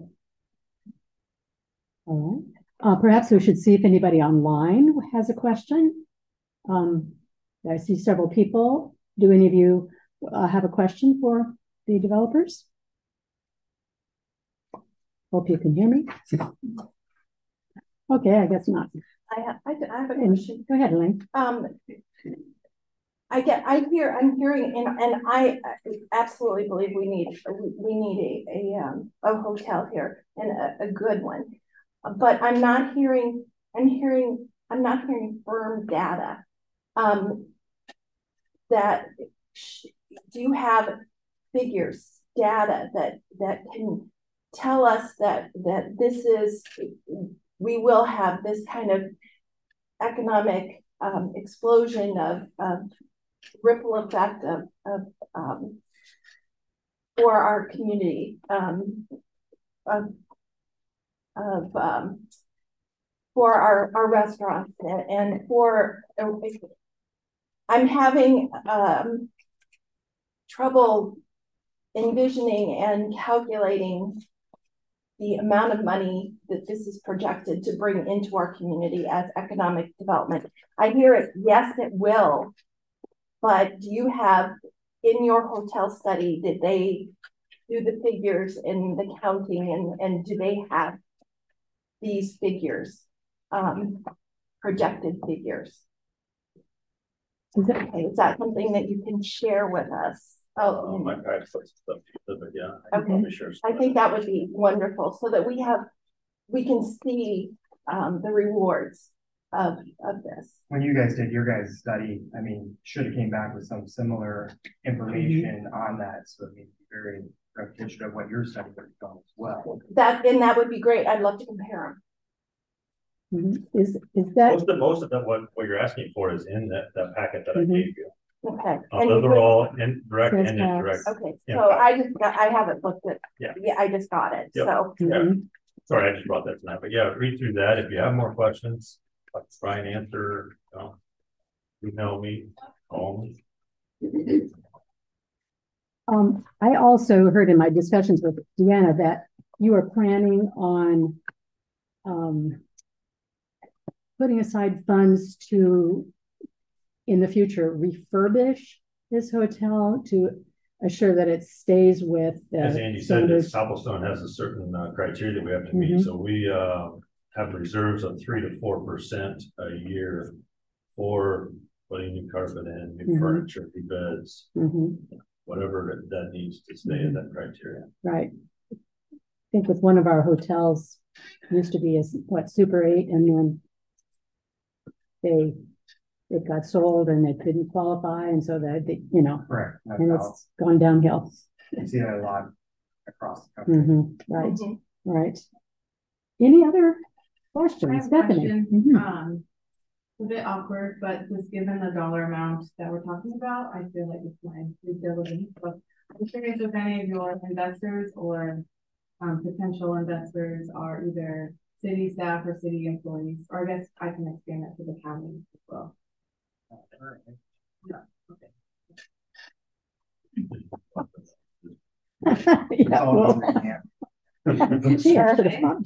All right. Uh, perhaps we should see if anybody online has a question. Um, I see several people. Do any of you uh, have a question for the developers? Hope you can hear me. Okay, I guess not. I have, I I have a question. Go ahead, Elaine. Um, I get, I hear, I'm hearing, and, and I absolutely believe we need, we need a, a, um, a hotel here and a, a good one. But I'm not hearing, I'm hearing, I'm not hearing firm data. Um, that, do you have figures, data that, that can tell us that, that this is, we will have this kind of economic um, explosion of, of ripple effect of, of um, for our community um, of, of um, for our, our restaurants and, and for uh, I'm having um, trouble envisioning and calculating the amount of money that this is projected to bring into our community as economic development. I hear it, yes, it will. But do you have, in your hotel study, did they do the figures and the counting, and, and do they have these figures, um, projected figures? Is, it, okay, is that something that you can share with us? Oh, Uh, my guys put stuff together, yeah. I can okay. probably share some I think that would be wonderful, so that we have, we can see um, the rewards of of this. When you guys did your guys' study, I mean, should have came back with some similar information mm-hmm. on that, so it may be very repetition of what your study would have done as well. That and that would be great. I'd love to compare them. Mm-hmm. Is is that most of most of that what what you're asking for is in that that packet that mm-hmm. I gave you. Okay. Uh, and those are all in direct and indirect. Okay, so I just got, I haven't looked at. Yeah. Yeah, I just got it. Yep. So. Yeah. Mm-hmm. Sorry, I just brought that tonight, but yeah, read through that. If you have more questions, I'll try and answer. You know, email me, call me. Um, I also heard in my discussions with Deanna that you are planning on um, putting aside funds to, in the future, refurbish this hotel to assure that it stays with the As Andy said, this Cobblestone has a certain uh, criteria that we have to meet. Mm-hmm. So we uh, have reserves of three to four percent a year for putting new carpet in, new mm-hmm. furniture, new beds, mm-hmm. whatever that needs to stay in that criteria. Right. I think with one of our hotels used to be a what Super eight, and then they it got sold and it didn't qualify, and so that, they- you know, Correct. That's and how it's gone downhill. you see that a lot across the country. Mhm, right, right. Any other I questions, have a Stephanie? question, Mhm. um, a bit awkward, but just given the dollar amount that we're talking about, I feel like it's my due diligence. So I'm curious if any of your investors or um, potential investors are either city staff or city employees, or I guess I can expand that to the county as well. Yeah, Yeah, well. Yeah, to the front.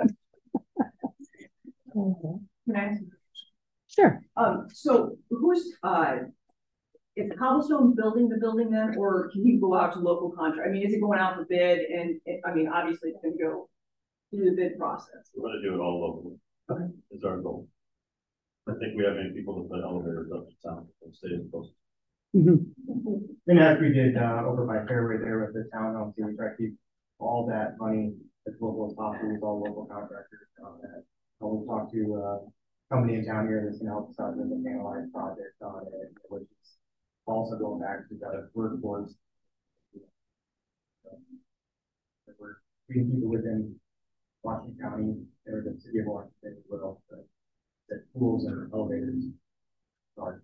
Can I ask? Sure. Um, so who's, uh, is Cobblestone building the building then, or can you go out to local contract? I mean, is it going out for bid? And it, I mean, obviously it's gonna go through the bid process. We're gonna do it all locally. Okay. It's our goal. I think we have many people to put elevators up to town, and stay as close. And as we did, uh, over by Fairway there with the townhomes, we try to keep all that money as local as possible, with all local contractors on that. And we'll talk to, uh, company in town here that's gonna help us out with the analyze project on it, which is also going back to the workforce. That we're treating people within Washington County, or the city of Washington as well, but that pools and elevators are.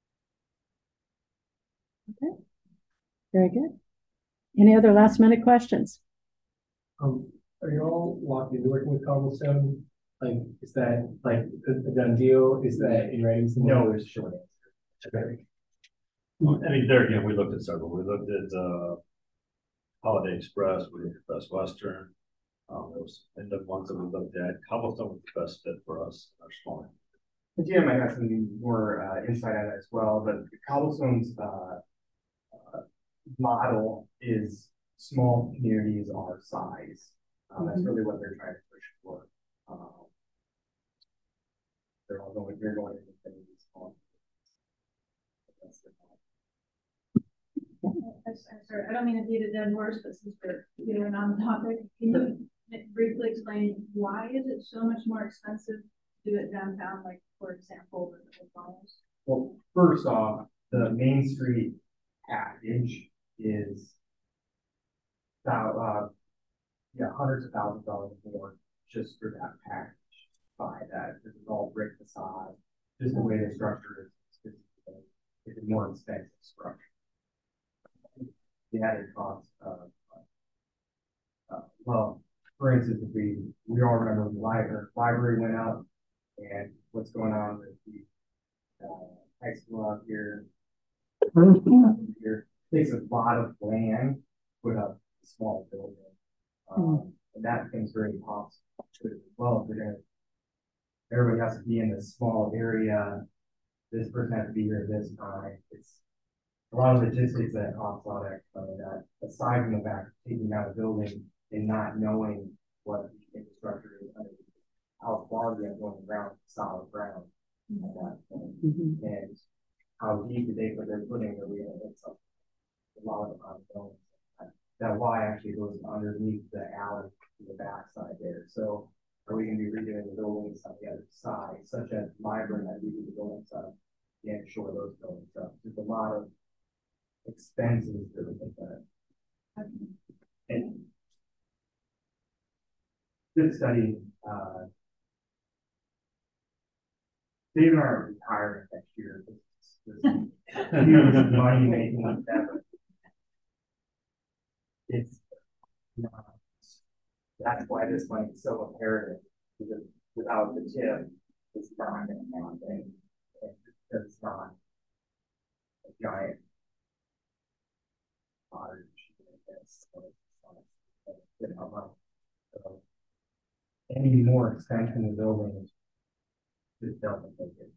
Okay, very good. Any other last minute questions? Um, are you all locked into working with Cobblestone? Like, is that like a, a done deal? Is that in writing? No, it's short answer. Okay. I mean, there again, we looked at several. We looked at, uh, Holiday Express, we looked at Best Western. Um, those end up ones that we looked at. Cobblestone was the best fit for us, our small. The G M might have some more uh, insight on it as well, but Cobblestone's uh, uh, model is small communities our size. Uh, That's really what they're trying to push for. Um, they're all going, they're going into things small. That's the I'm sorry, I don't mean to beat a dead horse, but since we're getting on the topic, can you briefly explain why is it so much more expensive to do it downtown, like, for example, than the McDonald's? Well, first off, the Main Street package is about, uh, yeah, hundreds of thousands of dollars more just for that package. By that, this is all brick facade, just the way the structure is, it's, it's a more expensive structure. The added cost of, uh, well, for instance, if we, we all remember the library, library went up, and what's going on with the, uh, high school out here. Here, takes a lot of land, to put up a small building. Um, and that becomes very possible as well, if they're gonna, everybody has to be in this small area, this person has to be here this time, it's a lot of logistics that costs a lot of extra money. That aside from the fact of taking out a building and not knowing what the infrastructure is, underneath, how far we have going ground, solid ground at that point, and how deep did they put their footing that we have, it's a, a lot of unknowns. That Y actually goes underneath the alley to the backside there. So are we gonna be redoing the buildings on the other side, such as library that we do the buildings up, yeah, sure, those buildings up. There's a lot of expenses that we think that. And this study, uh, Dave and I are retiring next year. This, this huge money making endeavor. It's not, that's why this money is so imperative, because without the tip, it's not going to happen. It's not a giant large, so any more expansion of the building just doesn't make it.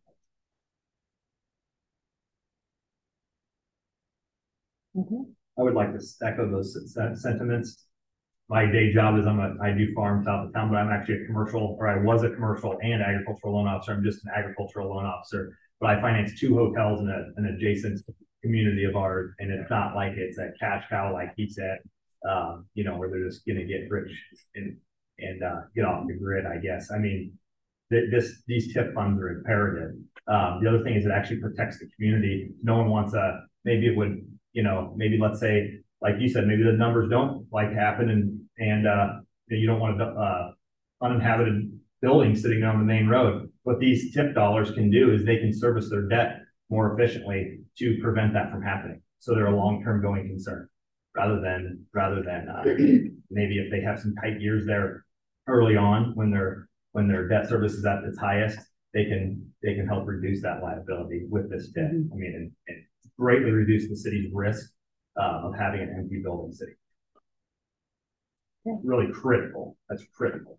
I would like to echo those sen- sentiments. My day job is I'm a, I do farm south of town, but I'm actually a commercial, or I was a commercial and agricultural loan officer. I'm just an agricultural loan officer, but I finance two hotels in a, an adjacent community of ours. And it's not like it's a cash cow, like he said, um, you know, where they're just going to get rich and, and, uh, get off the grid, I guess. I mean, that this, these TIF funds are imperative. Um, the other thing is it actually protects the community. No one wants a, maybe it would, you know, maybe let's say, like you said, maybe the numbers don't like happen and, and, uh, you don't want to, uh, uninhabited building sitting on the main road. What these TIF dollars can do is they can service their debt more efficiently to prevent that from happening. So they're a long-term going concern rather than, rather than, uh, maybe if they have some tight years there early on when their, when their debt service is at its highest, they can, they can help reduce that liability with this TIF. I mean, and, and greatly reduce the city's risk uh, of having an empty building city. Yeah. Really critical. That's critical.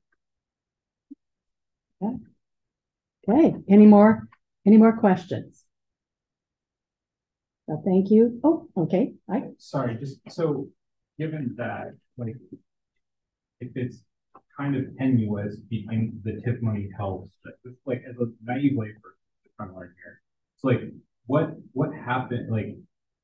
Okay. Okay. Any more, any more questions? So thank you. Oh, okay. I Sorry, just so given that, like, if it's kind of tenuous behind the TIF money helps, like as a naive layperson trying to learn here. So like what what happened like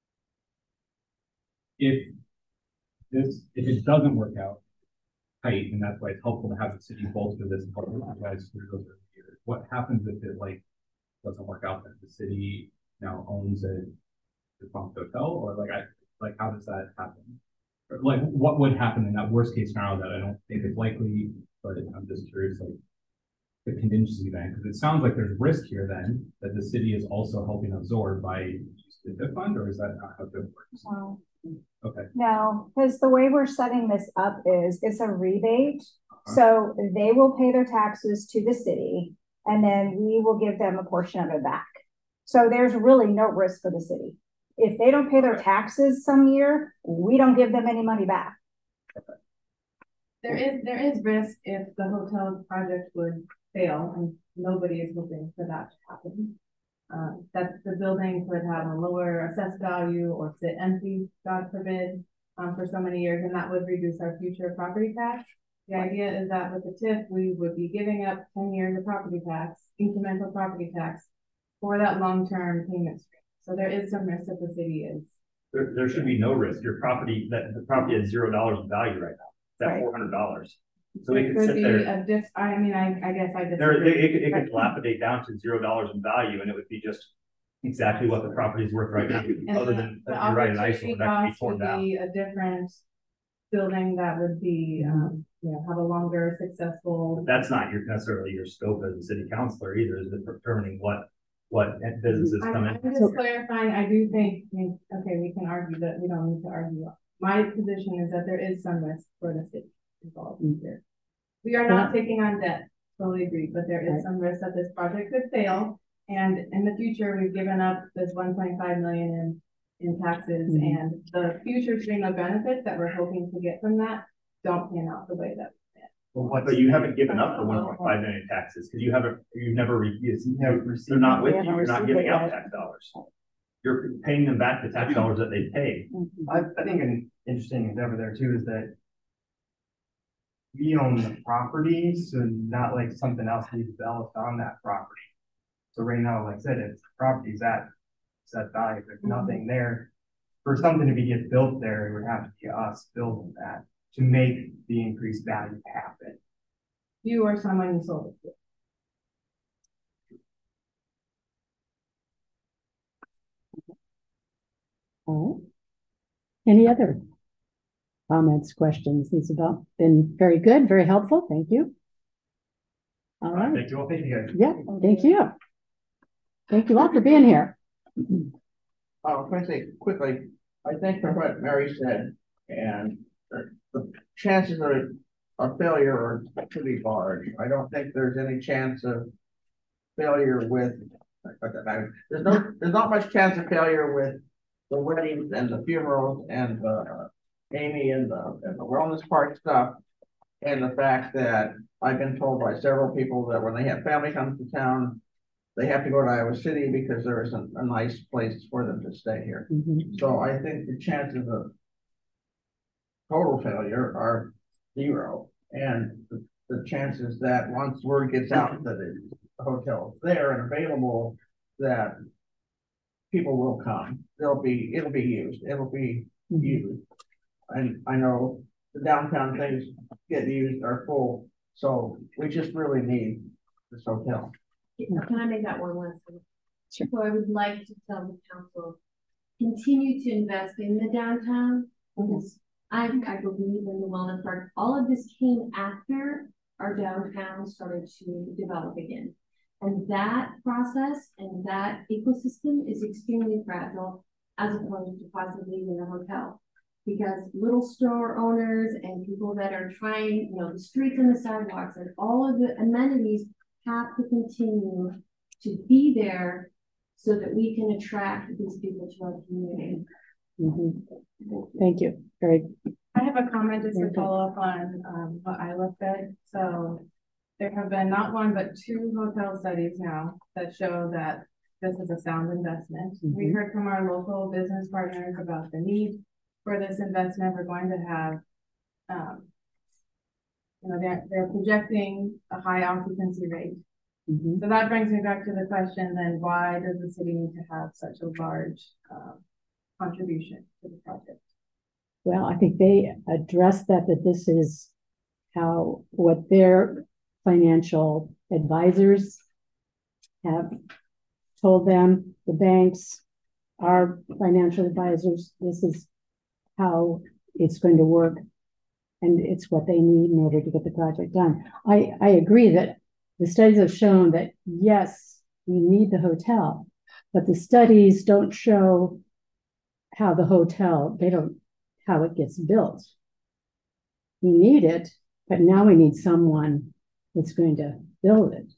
if this if it doesn't work out tight, and that's why it's helpful to have the city bolster this and help you guys through those years. What happens if it like doesn't work out that the city now owns a defunct hotel, or like I like how does that happen? Or, like what would happen in that worst case scenario that I don't think is likely, but I'm just curious, like the contingency event, because it sounds like there's risk here then that the city is also helping absorb by using the TIF fund, or is that not how it works? No. Okay. No, because the way we're setting this up is it's a rebate. Uh-huh. So they will pay their taxes to the city and then we will give them a portion of it back. So there's really no risk for the city. If they don't pay their taxes some year, we don't give them any money back. There is, there is risk if the hotel project would fail, and nobody is hoping for that to happen. Uh, that the building could have a lower assessed value or sit empty, God forbid, um, for so many years, and that would reduce our future property tax. The idea is that with the TIF, we would be giving up ten years of property tax, incremental property tax, for that long-term payment stream. So there is some risk that the city is. There, there should be no risk. Your property, that the property is zero dollars in value right now. It's at Right. four hundred dollars. So it It could could sit be there. a diff, I mean, I, I guess I There, disagree. it, it could, it Right. could dilapidate down to zero dollars in value, and it would be just exactly what the property is worth right now. And Other the- than the you're right, an opportunity eyesore that could be cost torn would down. be a different building that would be, um, you know, have a longer successful. That's not your necessarily your scope as a city councilor either, is it determining what what businesses I'm, come I'm in. just clarifying, I do think, I mean, okay, we can argue that, we don't need to argue. My position is that there is some risk for the city involved here. We are not taking on debt, totally agree, but there is some risk that this project could fail. And in the future, we've given up this one point five million in, in taxes, Mhm. and the future stream of benefits that we're hoping to get from that don't pan out the way that. Well, what, but you haven't given up the one point five million taxes, because you haven't, you've never, re- you've never, they're not with you, you're not giving out tax dollars. You're paying them back the tax dollars that they paid. I, I think an interesting endeavor there too is that we own the property, so not like something else we developed on that property. So right now, like I said, it's the property's at set value, there's nothing there. For something to be get built there, it would have to be us building that to make the increased value happen. You or someone you sold it to. All right. Any other comments, questions? These have all been very good, very helpful. Thank you. All right. Thank you all. Thank you guys. Yeah, thank you. Thank you all for being here. I was going to say quickly, I think from what Mary said, and the, the chances of a failure are pretty large. I don't think there's any chance of failure with, there's no, there's not much chance of failure with the weddings and the funerals and the uh, Amy and the, and the wellness park stuff. And the fact that I've been told by several people that when they have family come to town, they have to go to Iowa City because there isn't a nice place for them to stay here. Mm-hmm. So I think the chances of total failure are zero. And the, the chances that once word gets out that the hotel is there and available, that people will come. They'll be, it'll be used. It'll be mm-hmm. used. And I know the downtown things get used are full. So we just really need this hotel. Can I make that one last one? Sure. So I would like to tell the council, continue to invest in the downtown, because I, I believe in the wellness park. All of this came after our downtown started to develop again. And that process and that ecosystem is extremely fragile as opposed to possibly in a hotel. Because little store owners and people that are trying, you know, the streets and the sidewalks and all of the amenities have to continue to be there so that we can attract these people to our community. Mm-hmm. Thank you. Very. I have a comment just to follow up on um, what Isla said. So there have been not one, but two hotel studies now that show that this is a sound investment. Mm-hmm. We heard from our local business partners about the need for this investment. We're going to have, um, you know, they're, they're projecting a high occupancy rate. Mm-hmm. So that brings me back to the question, then why does the city need to have such a large uh, contribution to the project? Well, I think they addressed that, that this is how, what their financial advisors have told them, the banks, our financial advisors, this is how it's going to work. And it's what they need in order to get the project done. I, I agree that the studies have shown that, yes, we need the hotel, but the studies don't show how the hotel, they don't, how it gets built. We need it, but now we need someone that's going to build it.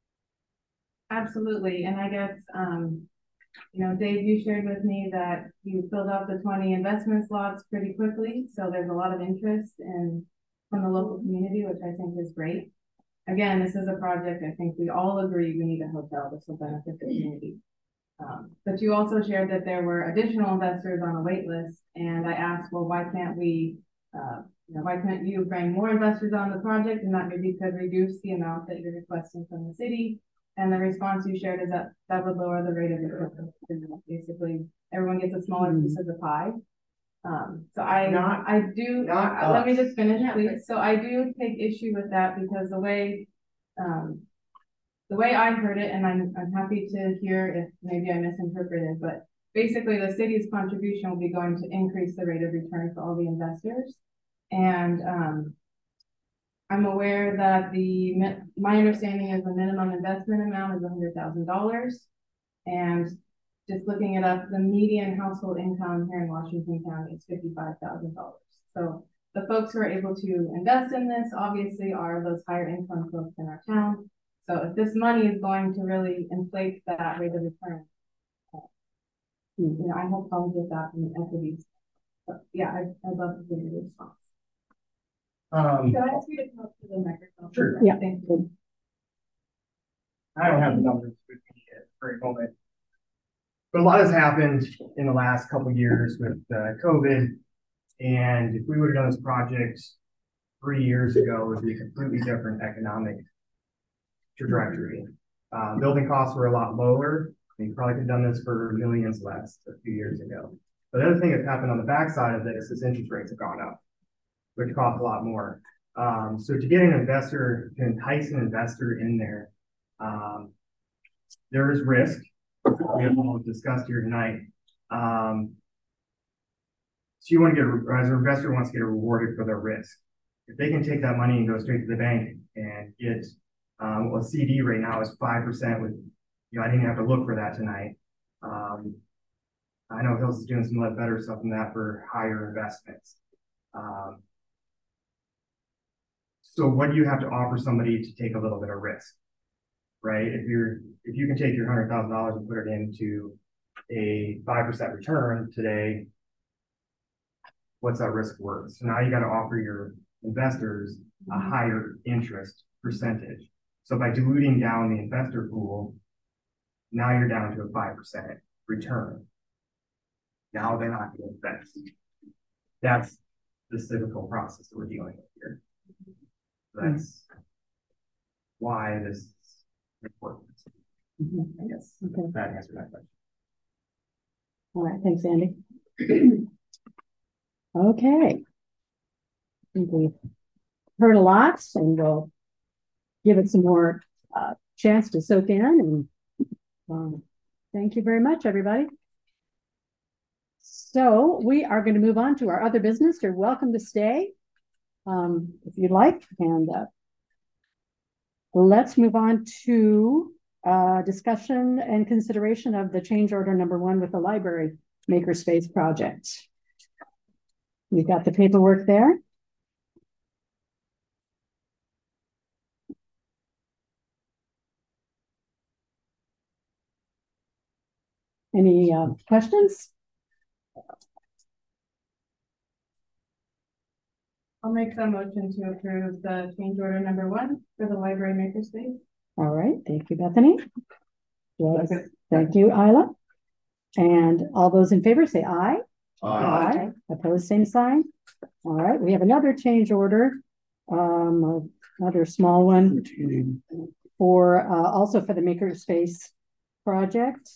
Absolutely. And I guess, um, you know, Dave, you shared with me that you filled out the twenty investment slots pretty quickly. So there's a lot of interest in from the local community, which I think is great. Again, this is a project I think we all agree we need a hotel. This will benefit the community. Um, but you also shared that there were additional investors on a wait list. And I asked, well, why can't we, uh, you know, why can't you bring more investors on the project and that maybe could reduce the amount that you're requesting from the city? And the response you shared is that that would lower the rate of return. Basically, everyone gets a smaller mm-hmm. piece of the pie. Um, so I, not, I do, not uh, let me just finish, yeah, please. So I do take issue with that because the way, um, the way I heard it, and I'm, I'm happy to hear if maybe I misinterpreted, but basically the city's contribution will be going to increase the rate of return for all the investors. And um, I'm aware that the, my understanding is the minimum investment amount is one hundred thousand dollars. And just looking it up, the median household income here in Washington County is fifty-five thousand dollars. So the folks who are able to invest in this obviously are those higher income folks in our town. So if this money is going to really inflate that rate of return, uh, you know, I have problems with that from the equities. But yeah, I'd, I'd love to hear your response. Um, Can I ask you to come up to the microphone? Sure. Yeah. Thank you. I don't have the numbers with me at the very moment. But a lot has happened in the last couple of years with uh, COVID. And if we would have done this project three years ago, it would be a completely different economic trajectory. Uh, building costs were a lot lower. We probably could have done this for millions less a few years ago. But the other thing that's happened on the backside of this is interest rates have gone up, which cost a lot more. Um, so to get an investor, to entice an investor in there, um, there is risk. We have all discussed here tonight. Um, so you want to get, as an investor wants to get rewarded for their risk. If they can take that money and go straight to the bank and get, um, well, C D right now is five percent with, you know, I didn't have to look for that tonight. Um, I know Hills is doing some better stuff than that for higher investments. Um, so what do you have to offer somebody to take a little bit of risk, right? If you're, if you can take your one hundred thousand dollars and put it into a five percent return today, what's that risk worth? So now you got to offer your investors a higher interest percentage. So by diluting down the investor pool, now you're down to a five percent return. Now they're not going to invest. That's the cyclical process that we're dealing with here. So that's why this is important. Mm-hmm. I guess okay. that answers that question. All right, thanks, Andy. Okay. I think we've heard a lot, and we'll give it some more uh, chance to soak in, and um, thank you very much, everybody. So we are going to move on to our other business. You're welcome to stay um, if you'd like. And uh, let's move on to uh, discussion and consideration of the change order number one with the library makerspace project. We've got the paperwork there. Any uh, questions? I'll make the motion to approve the change order number one for the library makerspace. All right, thank you, Bethany. Yes, thank you, Isla. And all those in favor say aye. Aye. Aye. Opposed, same sign. All right, we have another change order, um, another small one for uh, also for the makerspace project.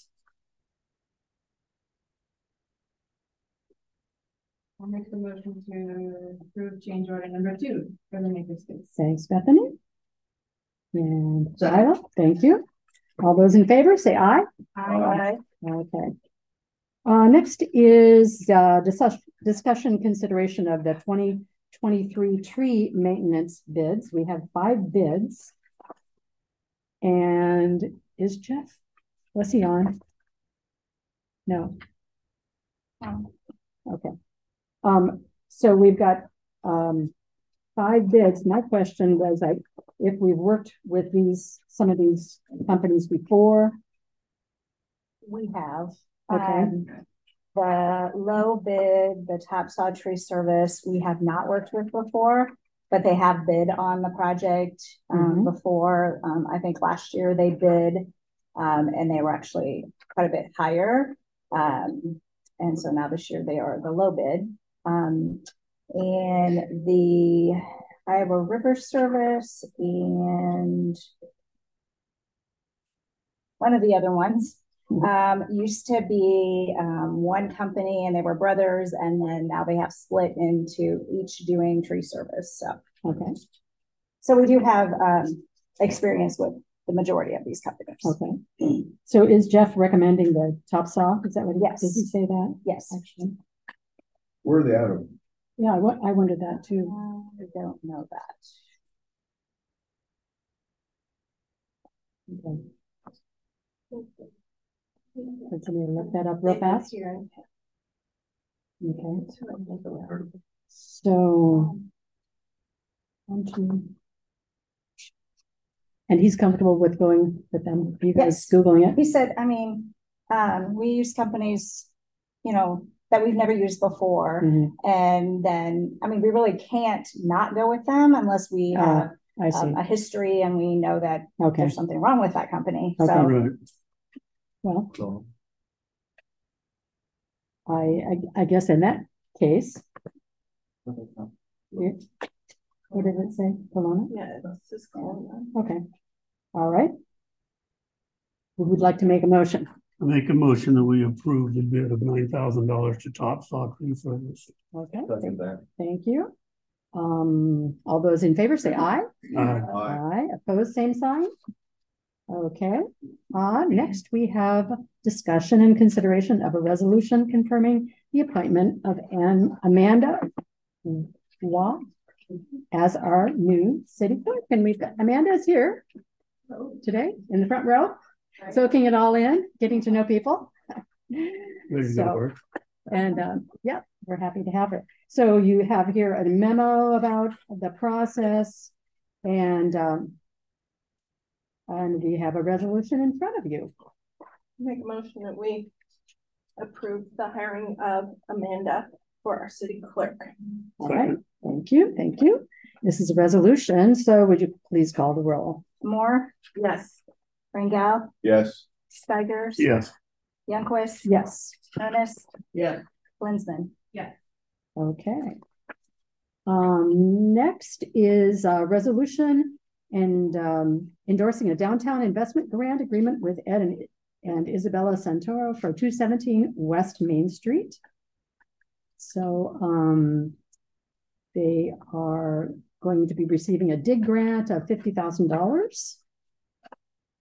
I'll make the motion to approve change order number two for the makerspace. Thanks, Bethany. And Isla, thank you. All those in favor say aye. Aye. Okay. Uh, next is uh, discuss discussion consideration of the twenty twenty-three tree maintenance bids. We have five bids. And is Jeff, was he on? No. Okay. Um, so we've got um, five bids. My question was, I, if we've worked with these, some of these companies before. We have. Okay. Um, the low bid, the Topsaw Tree Service, we have not worked with before, but they have bid on the project um, Mhm. before. Um, I think last year they bid, um, and they were actually quite a bit higher. Um, and so now this year they are the low bid. Um, and the Iowa River Service and one of the other ones um, used to be um, one company, and they were brothers, and then now they have split into each doing tree service. So, okay. So we do have um, experience with the majority of these companies. Okay. So is Jeff recommending the top saw? Is that what he, Yes. did he say that? Yes. Actually. Where are they out of? Yeah, I, I wondered that too. I don't know that. Okay. Can somebody look that up real fast? Okay. So, one, two. And he's comfortable with going with them. You guys Yes. Googling it? He said, I mean, um, we use companies, you know, that we've never used before. Mhm. And then, I mean, we really can't not go with them unless we Uh, have I see. um, a history and we know that Okay. there's something wrong with that company. Okay. So, Right. Well, I, I, I guess in that case. Here. What did it say? Kelowna? Yeah, it's just going Okay. All right. Who would like to make a motion? I make a motion that we approve the bid of nine thousand dollars to Top Saw Tree Service. Okay. Second that. Thank you. Um, all those in favor say aye. Aye. Aye. Opposed, same sign. Okay. Uh, next we have discussion and consideration of a resolution confirming the appointment of Ann Amanda Waugh as our new city clerk. And we've got Amanda is here today in the front row, soaking it all in, getting to know people. Ready to So, go to work. and uh, yeah, we're happy to have her. So you have here a memo about the process, and um, and we have a resolution in front of you. Make a motion that we approve the hiring of Amanda for our city clerk. All right, thank you, thank you. This is a resolution, so would you please call the roll? Moore, Yes. Rangel, Yes. Steigers. Yes. Youngquist. Yes. Ernest. Yes. Linsman. Yes. Okay. Um, next is a resolution and um, endorsing a downtown investment grant agreement with Ed and, and Isabella Santoro for two seventeen West Main Street. So um, they are going to be receiving a dig grant of fifty thousand dollars.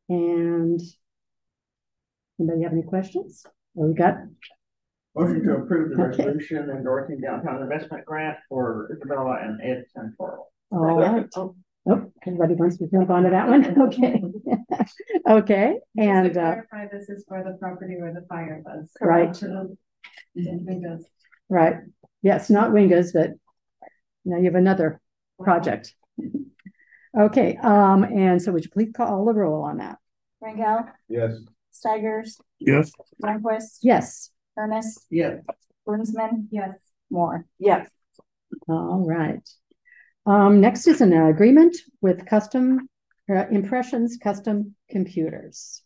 And anybody have any questions? Well, we got. Motion to approve the Okay. resolution endorsing downtown investment grant for Isabella and Ed Santoral. All right. Oh, everybody wants to jump onto that one? Okay. Okay, and. Just to uh, clarify, this is for the property where the fire was. Right. So, Windows. Right, yes, not Wingas, but now you have another project. Okay, um, and so would you please call the roll on that? Rangel, Yes. Steigers, Yes. Lundquist, Yes. Ernest, Yes. Brunsman, Yes. Moore. Yes. All right. Um, next is an agreement with Custom uh, Impressions Custom Computers.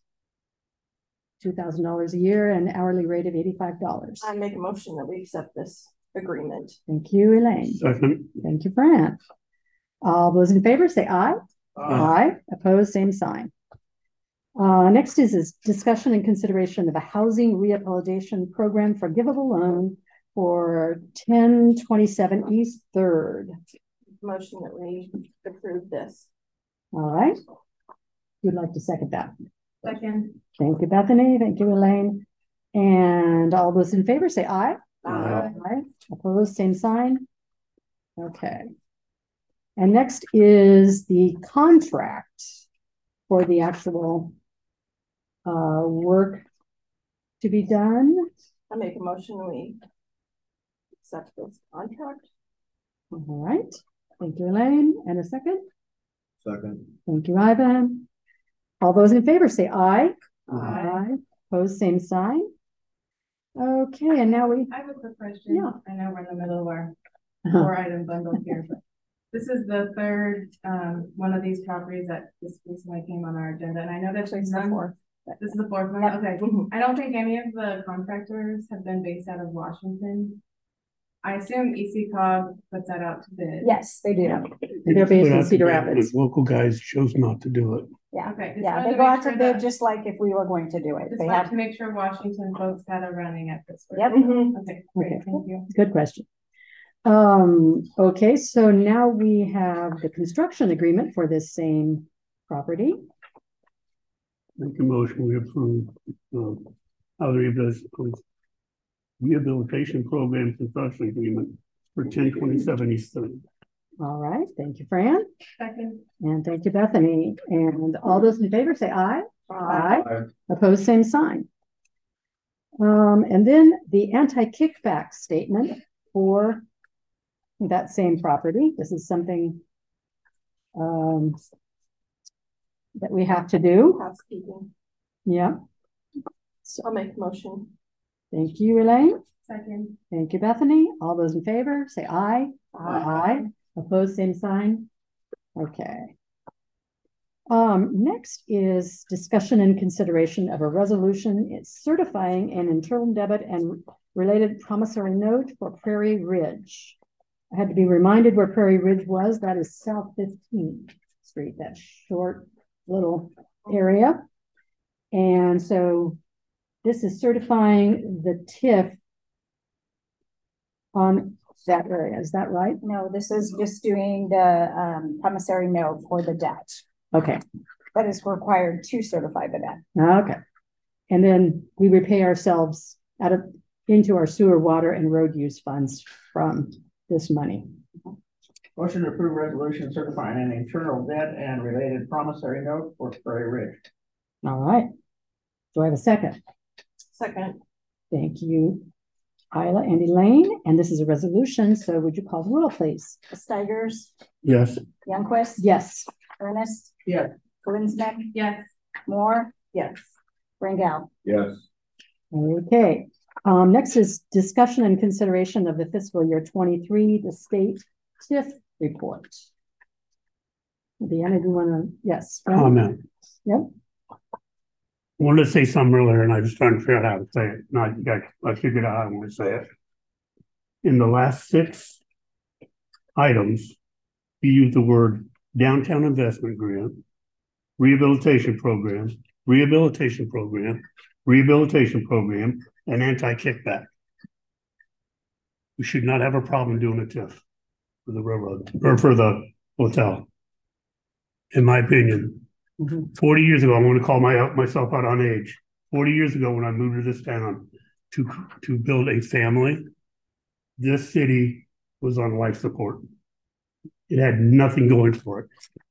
Two thousand dollars a year and hourly rate of eighty-five dollars. I make a motion that we accept this agreement. Thank you, Elaine. Second. Thank you, Fran. All those in favor say aye. Uh, Aye. Opposed, same sign. Uh, next is, is discussion and consideration of a housing rehabilitation program forgivable loan for ten twenty-seven East Third. Motion that we approve this. All right. Who'd like to second that? Second. Thank you, Bethany. Thank you, Elaine. And all those in favor say aye. Aye. Aye. Opposed, same sign. Okay. And next is the contract for the actual uh, work to be done. I make a motion we accept this contract. All right. Thank you, Elaine. And a second. Second. Thank you, Ivan. All those in favor say aye. Aye. Opposed, same sign. Okay, and now we. I have a quick question. Yeah. I know we're in the middle of our Uh-huh. four item bundle here, but this is the third, um, one of these properties that just recently came on our agenda, and I know that It's the fourth. this is the fourth one, okay. I don't think any of the contractors have been based out of Washington. I assume E C cog puts that out to bid. Yes, they do. They're based in But Cedar the Rapids. Local guys chose not to do it. Yeah, Okay. just yeah, wanted they to go make out to sure bid that- just like if we were going to do it. Just They wanted have, to make sure Washington folks had a running at this. work. Yep. Okay, great, Okay. thank you. Good question. Um, okay, so now we have the construction agreement for this same property. Make a motion, we approve, um, how the rehabilitation, rehabilitation program construction agreement for ten twenty-seven East Third. All right, thank you, Fran. Second. And thank you, Bethany. And all those in favor say aye. Aye. Aye. Opposed, same sign. Um, and then the anti-kickback statement for that same property. This is something um, that we have to do. Housekeeping. Yeah. I'll make a motion. Thank you, Elaine. Second. Thank you, Bethany. All those in favor, say aye. Aye. Opposed, same sign. Okay. Um, next is discussion and consideration of a resolution. It's certifying an internal debit and related promissory note for Prairie Ridge. I had to be reminded where Prairie Ridge was. That is South fifteenth Street, that short little area. And so this is certifying the T I F on that area. Is that right? no, this is just doing the um, promissory note for the debt. Okay. That is required to certify the debt. Okay. And then we repay ourselves out of into our sewer, water, and road use funds from this money. Motion to approve resolution certifying an internal debt and related promissory note for Prairie Ridge. All right. Do I have a second? Second. Thank you, Isla and Elaine. And this is a resolution. So would you call the roll, please? Steigers, Yes. Youngquist, Yes. Ernest, Yes. Brunsman, Yes. Moore, Yes. Rangel. Yes. Okay. Um, next is discussion and consideration of the fiscal year twenty-three, the state T I F report. Deanna, do you want to? Yes. Fran? Comment. Yep. I wanted to say something earlier and I was trying to figure out how to say it. Now I got, I figured out how I want to say it. In the last six items, you use the word downtown investment grant, rehabilitation program, rehabilitation program, rehabilitation program, and anti-kickback. We should not have a problem doing a T I F for the railroad or for the hotel. In my opinion, Forty years ago, I want to call my myself out on age. Forty years ago, when I moved to this town to to build a family, this city was on life support. It had nothing going for it.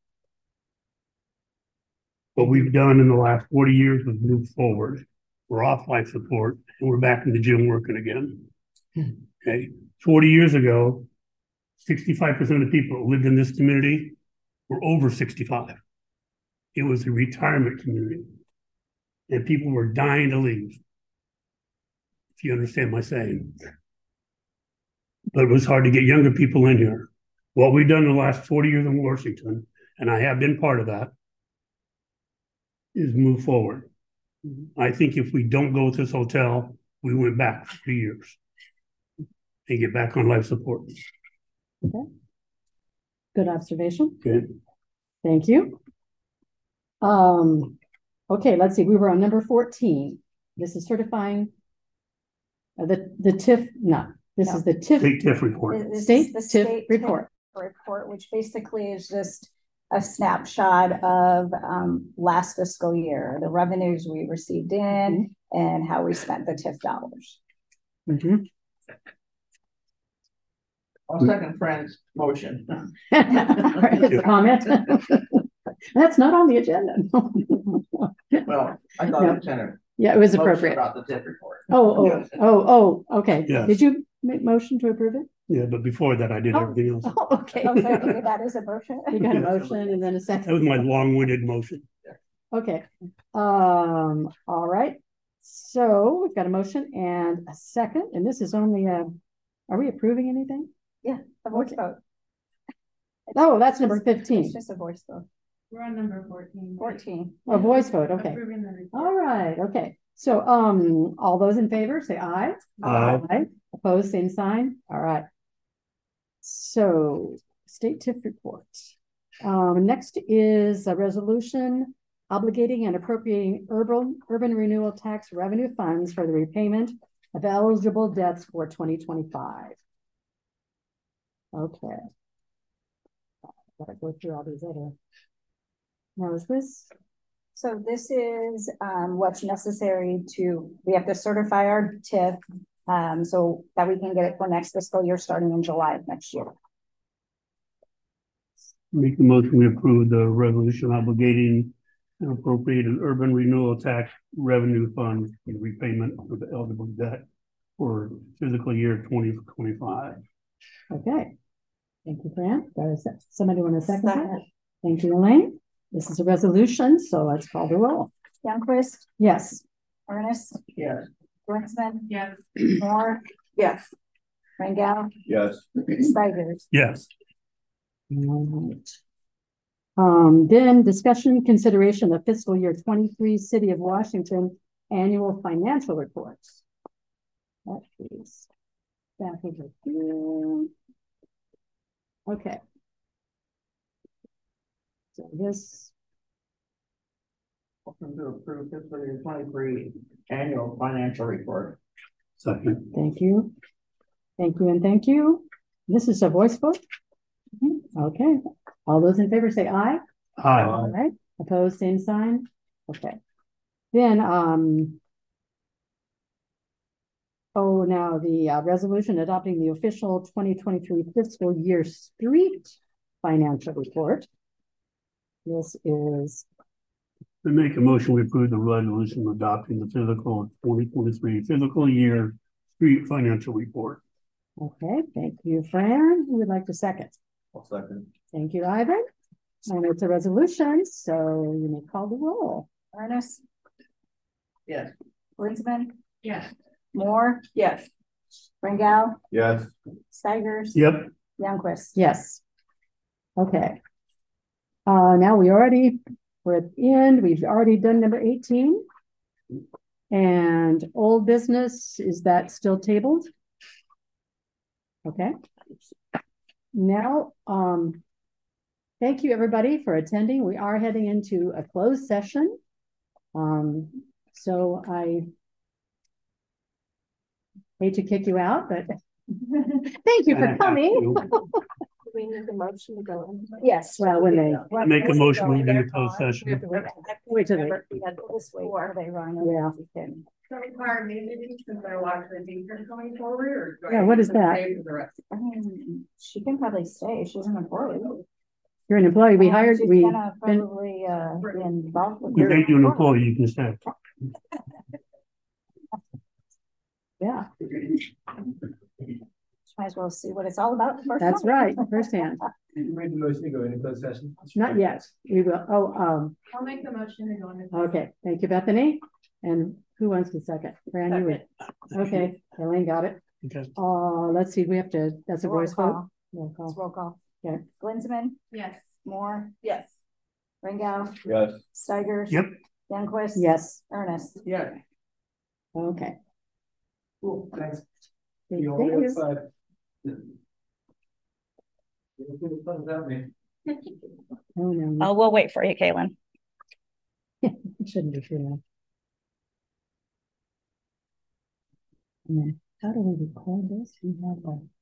What we've done in the last forty years was move forward. We're off life support and we're back in the gym working again. Okay. forty years ago, sixty-five percent of the people who lived in this community were over sixty-five. It was a retirement community. And people were dying to leave. If you understand my saying. But it was hard to get younger people in here. What we've done in the last forty years in Washington, and I have been part of that, is move forward. I think if we don't go with this hotel, we went back for three years and get back on life support. Okay. Good observation. Good. Thank you. Um, okay, let's see. We were on number fourteen. This is certifying uh, the the T I F. No, this No. is the T I F. State T I F report. This State is the T I F state report. report, which basically is just a snapshot of um, last fiscal year, the revenues we received in and how we spent the T I F dollars. Mm-hmm. I'll second Fran's motion. It's a comment. That's not on the agenda. Well, I thought No. it was kind of. Yeah, it was motion appropriate. About the T I F report. Oh, oh, oh, oh, okay. Yes. Did you make motion to approve it? Yeah, but before that, I did Oh. everything else. Oh, okay. Oh, so that is a motion. You got a motion and then a second. That was my long-winded motion. Okay, um, all right. So we've got a motion and a second, and this is only a, are we approving anything? Yeah, a voice Okay. vote. Oh, that's number It's fifteen. just a voice vote. We're on number fourteen. Fourteen. A voice vote, okay. Approving the report. All right, okay. So, um, all those in favor, say aye. Aye. Opposed, same sign. All right. So, state T I F report. Um, next is a resolution obligating and appropriating urban, urban renewal tax revenue funds for the repayment of eligible debts for twenty twenty-five. Okay. Gotta go through all these other. Now, is this? So this is um, what's necessary to, we have to certify our T I F um, so that we can get it for next fiscal year, starting in July of next year. Make the motion, we approve the resolution obligating and appropriating urban renewal tax revenue fund for the repayment of the eligible debt for fiscal year twenty twenty-five. Okay. Thank you, Fran. Got a sec- Somebody want to second that? Second. Thank you, Elaine. This is a resolution, so let's call the roll. Youngquist, Yes. Ernest, Yes. Brinsman, Yes. Moore, Yes. Rangel, Yes. Stigers. Yes. All right. Um, then discussion consideration of fiscal year twenty-three City of Washington annual financial reports. That is back over here. Okay. So this, Motion to approve fiscal year twenty-three annual financial report. Second. thank you. Thank you and thank you. This is a voice vote. Okay. All those in favor say aye. Aye. All right. Opposed, same sign. Okay. Then, um, oh, now the uh, resolution adopting the official twenty twenty-three fiscal year street financial report. This is, We make a motion, we approve the resolution adopting the physical twenty twenty-three fiscal year street financial report. okay, thank you, Fran. Who would like to second? I'll second. Thank you, Ivan. And it's a resolution, so you may call the roll. Ernest, Yes. Brinsman, Yes. Moore, Yes. Rangel, Yes. Stigers. Yep. Youngquist. Yes. Okay. Uh, now we already, we're at the end, we've already done number eighteen. And old business, is that still tabled? Okay. Now, um, thank you everybody for attending. We are heading into a closed session. Um, so I hate to kick you out, but thank you for I have coming. to. we need a motion to go in? Yes. Well, when they. I make a motion, we get a closed session. Wait till they. We had this week where they run. Yeah. So, Laura, maybe since they're watching the teachers going forward, or? do I Yeah, what need is to that? stay for the rest? I mean, she can probably stay. She's an employee. You're an employee. We Um, hired, she's we. gonna Probably, uh, be involved with. We make you an employee, you can stay. Yeah, Might as well see what it's all about. first. that's right, firsthand. You made the motion to go into closed session? Not yet. We will, oh, um, I'll make the motion to go into. okay, thank you, Bethany. And who wants the second? Fran, you would. Okay, Elaine got it. Okay. Uh, let's see, we have to, that's a Roll voice vote. call. Roll It's call. roll call. Yeah. Glinsman, Yes. Moore, Yes. Ringgow, Yes. Steigers. Yep. Danquist. Yes, Ernest. Yeah. okay. Cool, thanks. Thank You on the you. other side. You don't think it's fun without me. Oh, no. Oh, we'll wait for you, Kaylin. It shouldn't be true. How do we record this? We have a.